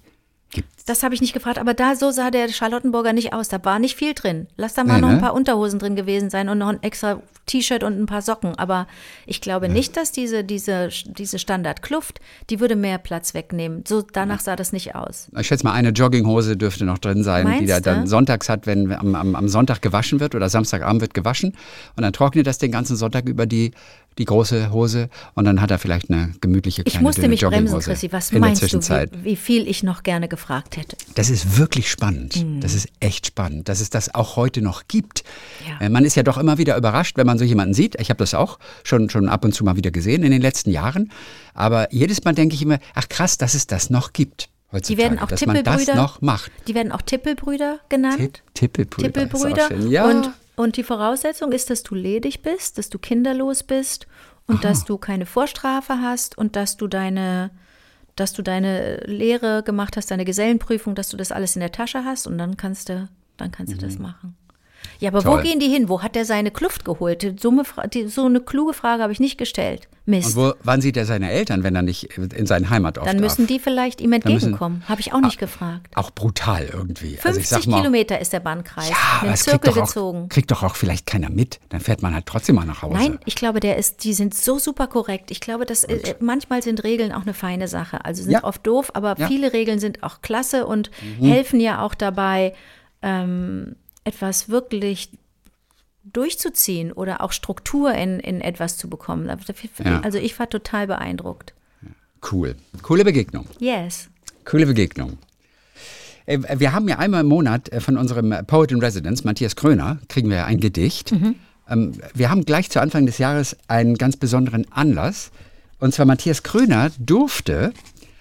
das habe ich nicht gefragt, aber da so sah der Charlottenburger nicht aus. Da war nicht viel drin. Lass da mal Nee, noch ne? ein paar Unterhosen drin gewesen sein und noch ein extra T-Shirt und ein paar Socken. Aber ich glaube nicht, dass diese, diese, diese Standardkluft, die würde mehr Platz wegnehmen. So danach sah das nicht aus. Ich schätze mal, eine Jogginghose dürfte noch drin sein, die Meinst er dann du? sonntags hat, wenn am, am, am Sonntag gewaschen wird oder Samstagabend wird gewaschen. Und dann trocknet das den ganzen Sonntag über die, die große Hose und dann hat er vielleicht eine gemütliche kleine Ich musste dünne mich bremsen, Jogginghose Chrissy. Was in der meinst du, Zwischenzeit. wie, wie viel ich noch gerne gefragt hätte? Das ist wirklich spannend. Hm. Das ist echt spannend, dass es das auch heute noch gibt. Ja. Äh, Man ist ja doch immer wieder überrascht, wenn man so jemanden sieht. Ich habe das auch schon, schon ab und zu mal wieder gesehen in den letzten Jahren. Aber jedes Mal denke ich immer, ach krass, dass es das noch gibt heutzutage. Die werden auch dass man das Tippelbrüder. noch macht. Die werden auch Tippelbrüder genannt. Tipp, Tippelbrüder. ist Tippelbrüder. auch schön. Ja. Und, und die Voraussetzung ist, dass du ledig bist, dass du kinderlos bist und dass du keine Vorstrafe hast und dass du deine, dass du deine Lehre gemacht hast, deine Gesellenprüfung, dass du das alles in der Tasche hast und dann kannst du, dann kannst du das machen. Ja, aber Toll. wo gehen die hin? Wo hat er seine Kluft geholt? So eine, Fra- die, so eine kluge Frage habe ich nicht gestellt. Mist. Und wo, wann sieht er seine Eltern, wenn er nicht in seinen Heimatort Dann darf? müssen die vielleicht ihm müssen- entgegenkommen. Habe ich auch nicht gefragt. Auch brutal irgendwie. fünfzig also ich sag mal, Kilometer ist der Bannkreis. Ja, in aber den es kriegt Zirkel doch, auch, gezogen. kriegt doch auch vielleicht keiner mit. Dann fährt man halt trotzdem mal nach Hause. Nein, ich glaube, der ist, die sind so super korrekt. Ich glaube, dass äh, manchmal sind Regeln auch eine feine Sache. Also sind Ja. oft doof, aber Ja. viele Regeln sind auch klasse und helfen ja auch dabei, ähm, etwas wirklich durchzuziehen oder auch Struktur in, in etwas zu bekommen. Ja. Also ich war total beeindruckt. Cool. Coole Begegnung. Yes. Coole Begegnung. Äh, Wir haben ja einmal im Monat äh, von unserem Poet in Residence, Matthias Kröner, kriegen wir ein Gedicht. Ähm, Wir haben gleich zu Anfang des Jahres einen ganz besonderen Anlass. Und zwar Matthias Kröner durfte,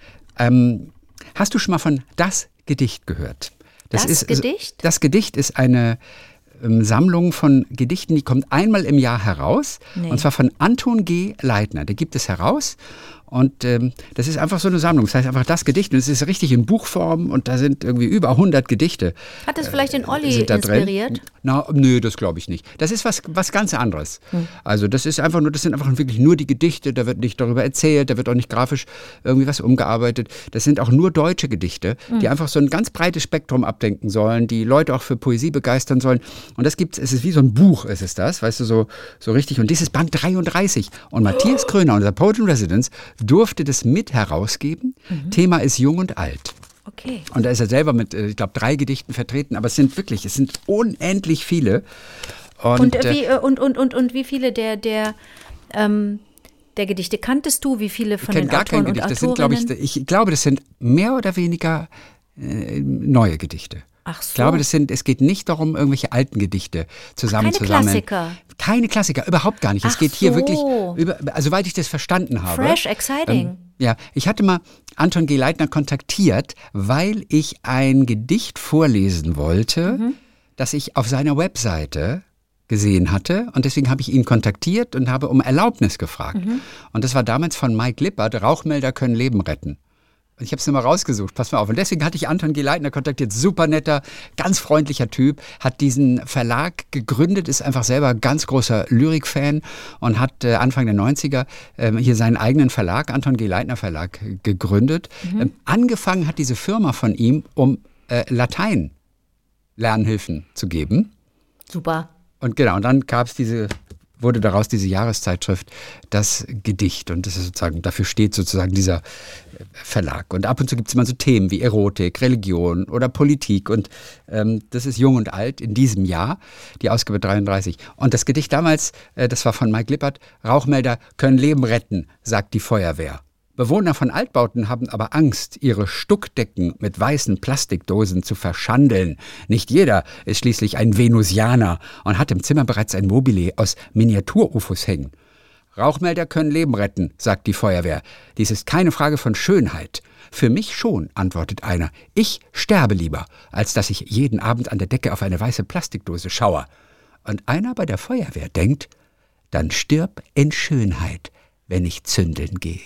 ähm, hast du schon mal von Das Gedicht gehört? Das ist, Gedicht? Das Gedicht ist eine ähm, Sammlung von Gedichten, die kommt einmal im Jahr heraus. Nee. Und zwar von Anton G. Leitner. Der gibt es heraus. Und ähm, das ist einfach so eine Sammlung. Das heißt einfach Das Gedicht. Und es ist richtig in Buchform. Und da sind irgendwie über hundert Gedichte. Hat es vielleicht den Olli sind da inspiriert? Drin. Na, nö, das glaube ich nicht. Das ist was, was ganz anderes. Also das ist einfach nur, das sind einfach wirklich nur die Gedichte, da wird nicht darüber erzählt, da wird auch nicht grafisch irgendwie was umgearbeitet. Das sind auch nur deutsche Gedichte, die einfach so ein ganz breites Spektrum abdenken sollen, die Leute auch für Poesie begeistern sollen. Und das gibt's, es ist wie so ein Buch, ist es das, weißt du, so, so richtig. Und dieses Band dreiunddreißig. Und Matthias Kröner, unser Poet in Residence, durfte das mit herausgeben. Thema ist Jung und Alt. Okay. Und da ist er selber mit, äh, ich glaube, drei Gedichten vertreten, aber es sind wirklich, es sind unendlich viele. Und, Und, äh, äh, wie, äh, und, und, und, und wie viele der, der, ähm, der Gedichte kanntest du? Wie viele von ich kenne den gar Autoren kein und Gedicht. Das sind, glaube Autorinnen? ich, ich glaube, das sind mehr oder weniger äh, neue Gedichte. Ach so. Ich glaube, das sind, es geht nicht darum, irgendwelche alten Gedichte zusammenzusammeln. Klassiker? Keine Klassiker, überhaupt gar nicht. Es Ach geht hier so. wirklich, über, also soweit ich das verstanden habe. Fresh, exciting. Ähm, ja, ich hatte mal Anton G. Leitner kontaktiert, weil ich ein Gedicht vorlesen wollte, Mhm. das ich auf seiner Webseite gesehen hatte. Und deswegen habe ich ihn kontaktiert und habe um Erlaubnis gefragt. Mhm. Und das war damals von Mike Lippert, Rauchmelder können Leben retten. Und ich habe es nur mal rausgesucht, pass mal auf. Und deswegen hatte ich Anton G. Leitner kontaktiert, super netter, ganz freundlicher Typ, hat diesen Verlag gegründet, ist einfach selber ganz großer Lyrikfan und hat äh, Anfang der neunziger äh, hier seinen eigenen Verlag, Anton G. Leitner Verlag, äh, gegründet. Ähm, angefangen hat diese Firma von ihm, um äh, Latein-Lernhilfen zu geben. Super. Und genau, und dann gab es diese, wurde daraus diese Jahreszeitschrift Das Gedicht. Und das ist sozusagen, dafür steht sozusagen dieser Verlag. Und ab und zu gibt es immer so Themen wie Erotik, Religion oder Politik. Und ähm, das ist Jung und Alt in diesem Jahr, die Ausgabe dreiunddreißig. Und das Gedicht damals, äh, das war von Mike Lippert, Rauchmelder können Leben retten, sagt die Feuerwehr. Bewohner von Altbauten haben aber Angst, ihre Stuckdecken mit weißen Plastikdosen zu verschandeln. Nicht jeder ist schließlich ein Venusianer und hat im Zimmer bereits ein Mobile aus Miniatur-U F Os hängen. Rauchmelder können Leben retten, sagt die Feuerwehr. Dies ist keine Frage von Schönheit. Für mich schon, antwortet einer. Ich sterbe lieber, als dass ich jeden Abend an der Decke auf eine weiße Plastikdose schaue. Und einer bei der Feuerwehr denkt, dann stirb in Schönheit, wenn ich zündeln gehe.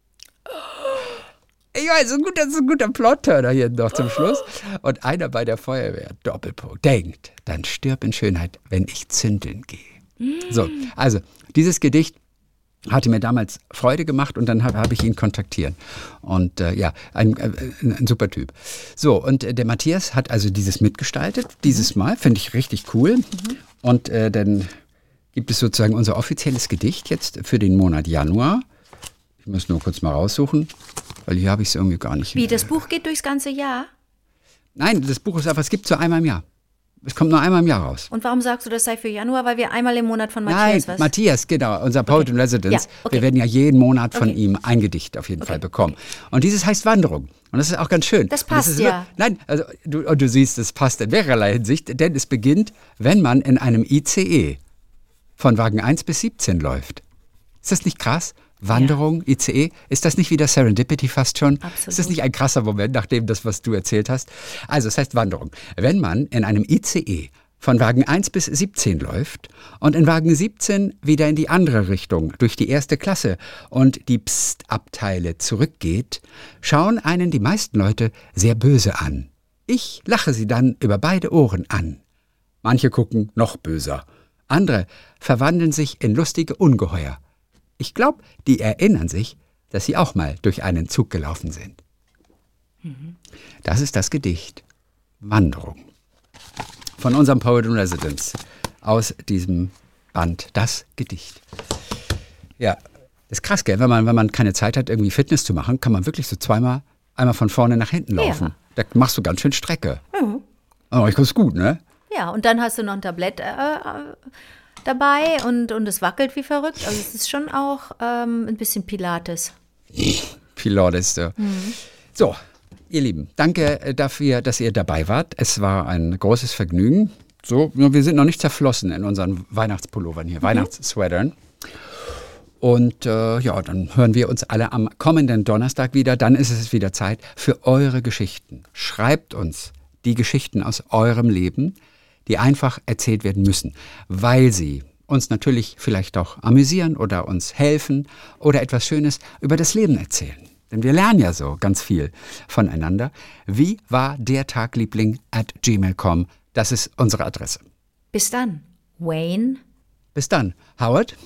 Ich weiß, das ist ein guter, das ist ein guter Plot-Turner hier noch zum Schluss. Und einer bei der Feuerwehr, Doppelpunkt, denkt, dann stirb in Schönheit, wenn ich zündeln gehe. So, also dieses Gedicht hatte mir damals Freude gemacht und dann habe hab ich ihn kontaktiert. Und äh, ja, ein, äh, ein, ein super Typ. So, und äh, der Matthias hat also dieses mitgestaltet, dieses Mal, finde ich richtig cool. Mhm. Und äh, dann gibt es sozusagen unser offizielles Gedicht jetzt für den Monat Januar. Ich muss nur kurz mal raussuchen, weil hier habe ich es irgendwie gar nicht. Wie, das Buch geht durchs ganze Jahr? Nein, das Buch ist einfach, es gibt so einmal im Jahr. Es kommt nur einmal im Jahr raus. Und warum sagst du, das sei für Januar? Weil wir einmal im Monat von Matthias Nein, was? Matthias, genau, unser Poet Okay. in Residence. Ja, okay. Wir werden ja jeden Monat von Okay. ihm ein Gedicht auf jeden Okay, Fall bekommen. Und dieses heißt Wanderung. Und das ist auch ganz schön. Das Und passt ist ja. wir- Nein, also du, und du siehst, es passt in mehrerlei Hinsicht, denn es beginnt, wenn man in einem I C E von Wagen eins bis siebzehn läuft. Ist das nicht krass? Wanderung, I C E, ist das nicht wieder Serendipity fast schon? Absolut. Ist das nicht ein krasser Moment, nachdem das, was du erzählt hast? Also, es heißt Wanderung. Wenn man in einem I C E von Wagen eins bis siebzehn läuft und in Wagen siebzehn wieder in die andere Richtung, durch die erste Klasse und die Psst-Abteile zurückgeht, schauen einen die meisten Leute sehr böse an. Ich lache sie dann über beide Ohren an. Manche gucken noch böser. Andere verwandeln sich in lustige Ungeheuer. Ich glaube, die erinnern sich, dass sie auch mal durch einen Zug gelaufen sind. Mhm. Das ist das Gedicht Wanderung von unserem Poet in Residence aus diesem Band, das Gedicht. Ja, das ist krass, gell? Wenn man, wenn man keine Zeit hat, irgendwie Fitness zu machen, kann man wirklich so zweimal, einmal von vorne nach hinten laufen. Ja. Da machst du ganz schön Strecke. Mhm. Aber ich ist gut, ne? Ja, und dann hast du noch ein Tablett äh, dabei und, und es wackelt wie verrückt. Also es ist schon auch ähm, ein bisschen Pilates. Pilates, ja. Mhm. So, ihr Lieben, danke dafür, dass ihr dabei wart. Es war ein großes Vergnügen. So, wir sind noch nicht zerflossen in unseren Weihnachtspullovern hier, mhm. Weihnachtssweatern. Und äh, ja, dann hören wir uns alle am kommenden Donnerstag wieder. Dann ist es wieder Zeit für eure Geschichten. Schreibt uns die Geschichten aus eurem Leben, die einfach erzählt werden müssen, weil sie uns natürlich vielleicht auch amüsieren oder uns helfen oder etwas Schönes über das Leben erzählen. Denn wir lernen ja so ganz viel voneinander. Wie war der Tag, Liebling at gmail punkt com? Das ist unsere Adresse. Bis dann, Wayne. Bis dann, Howard.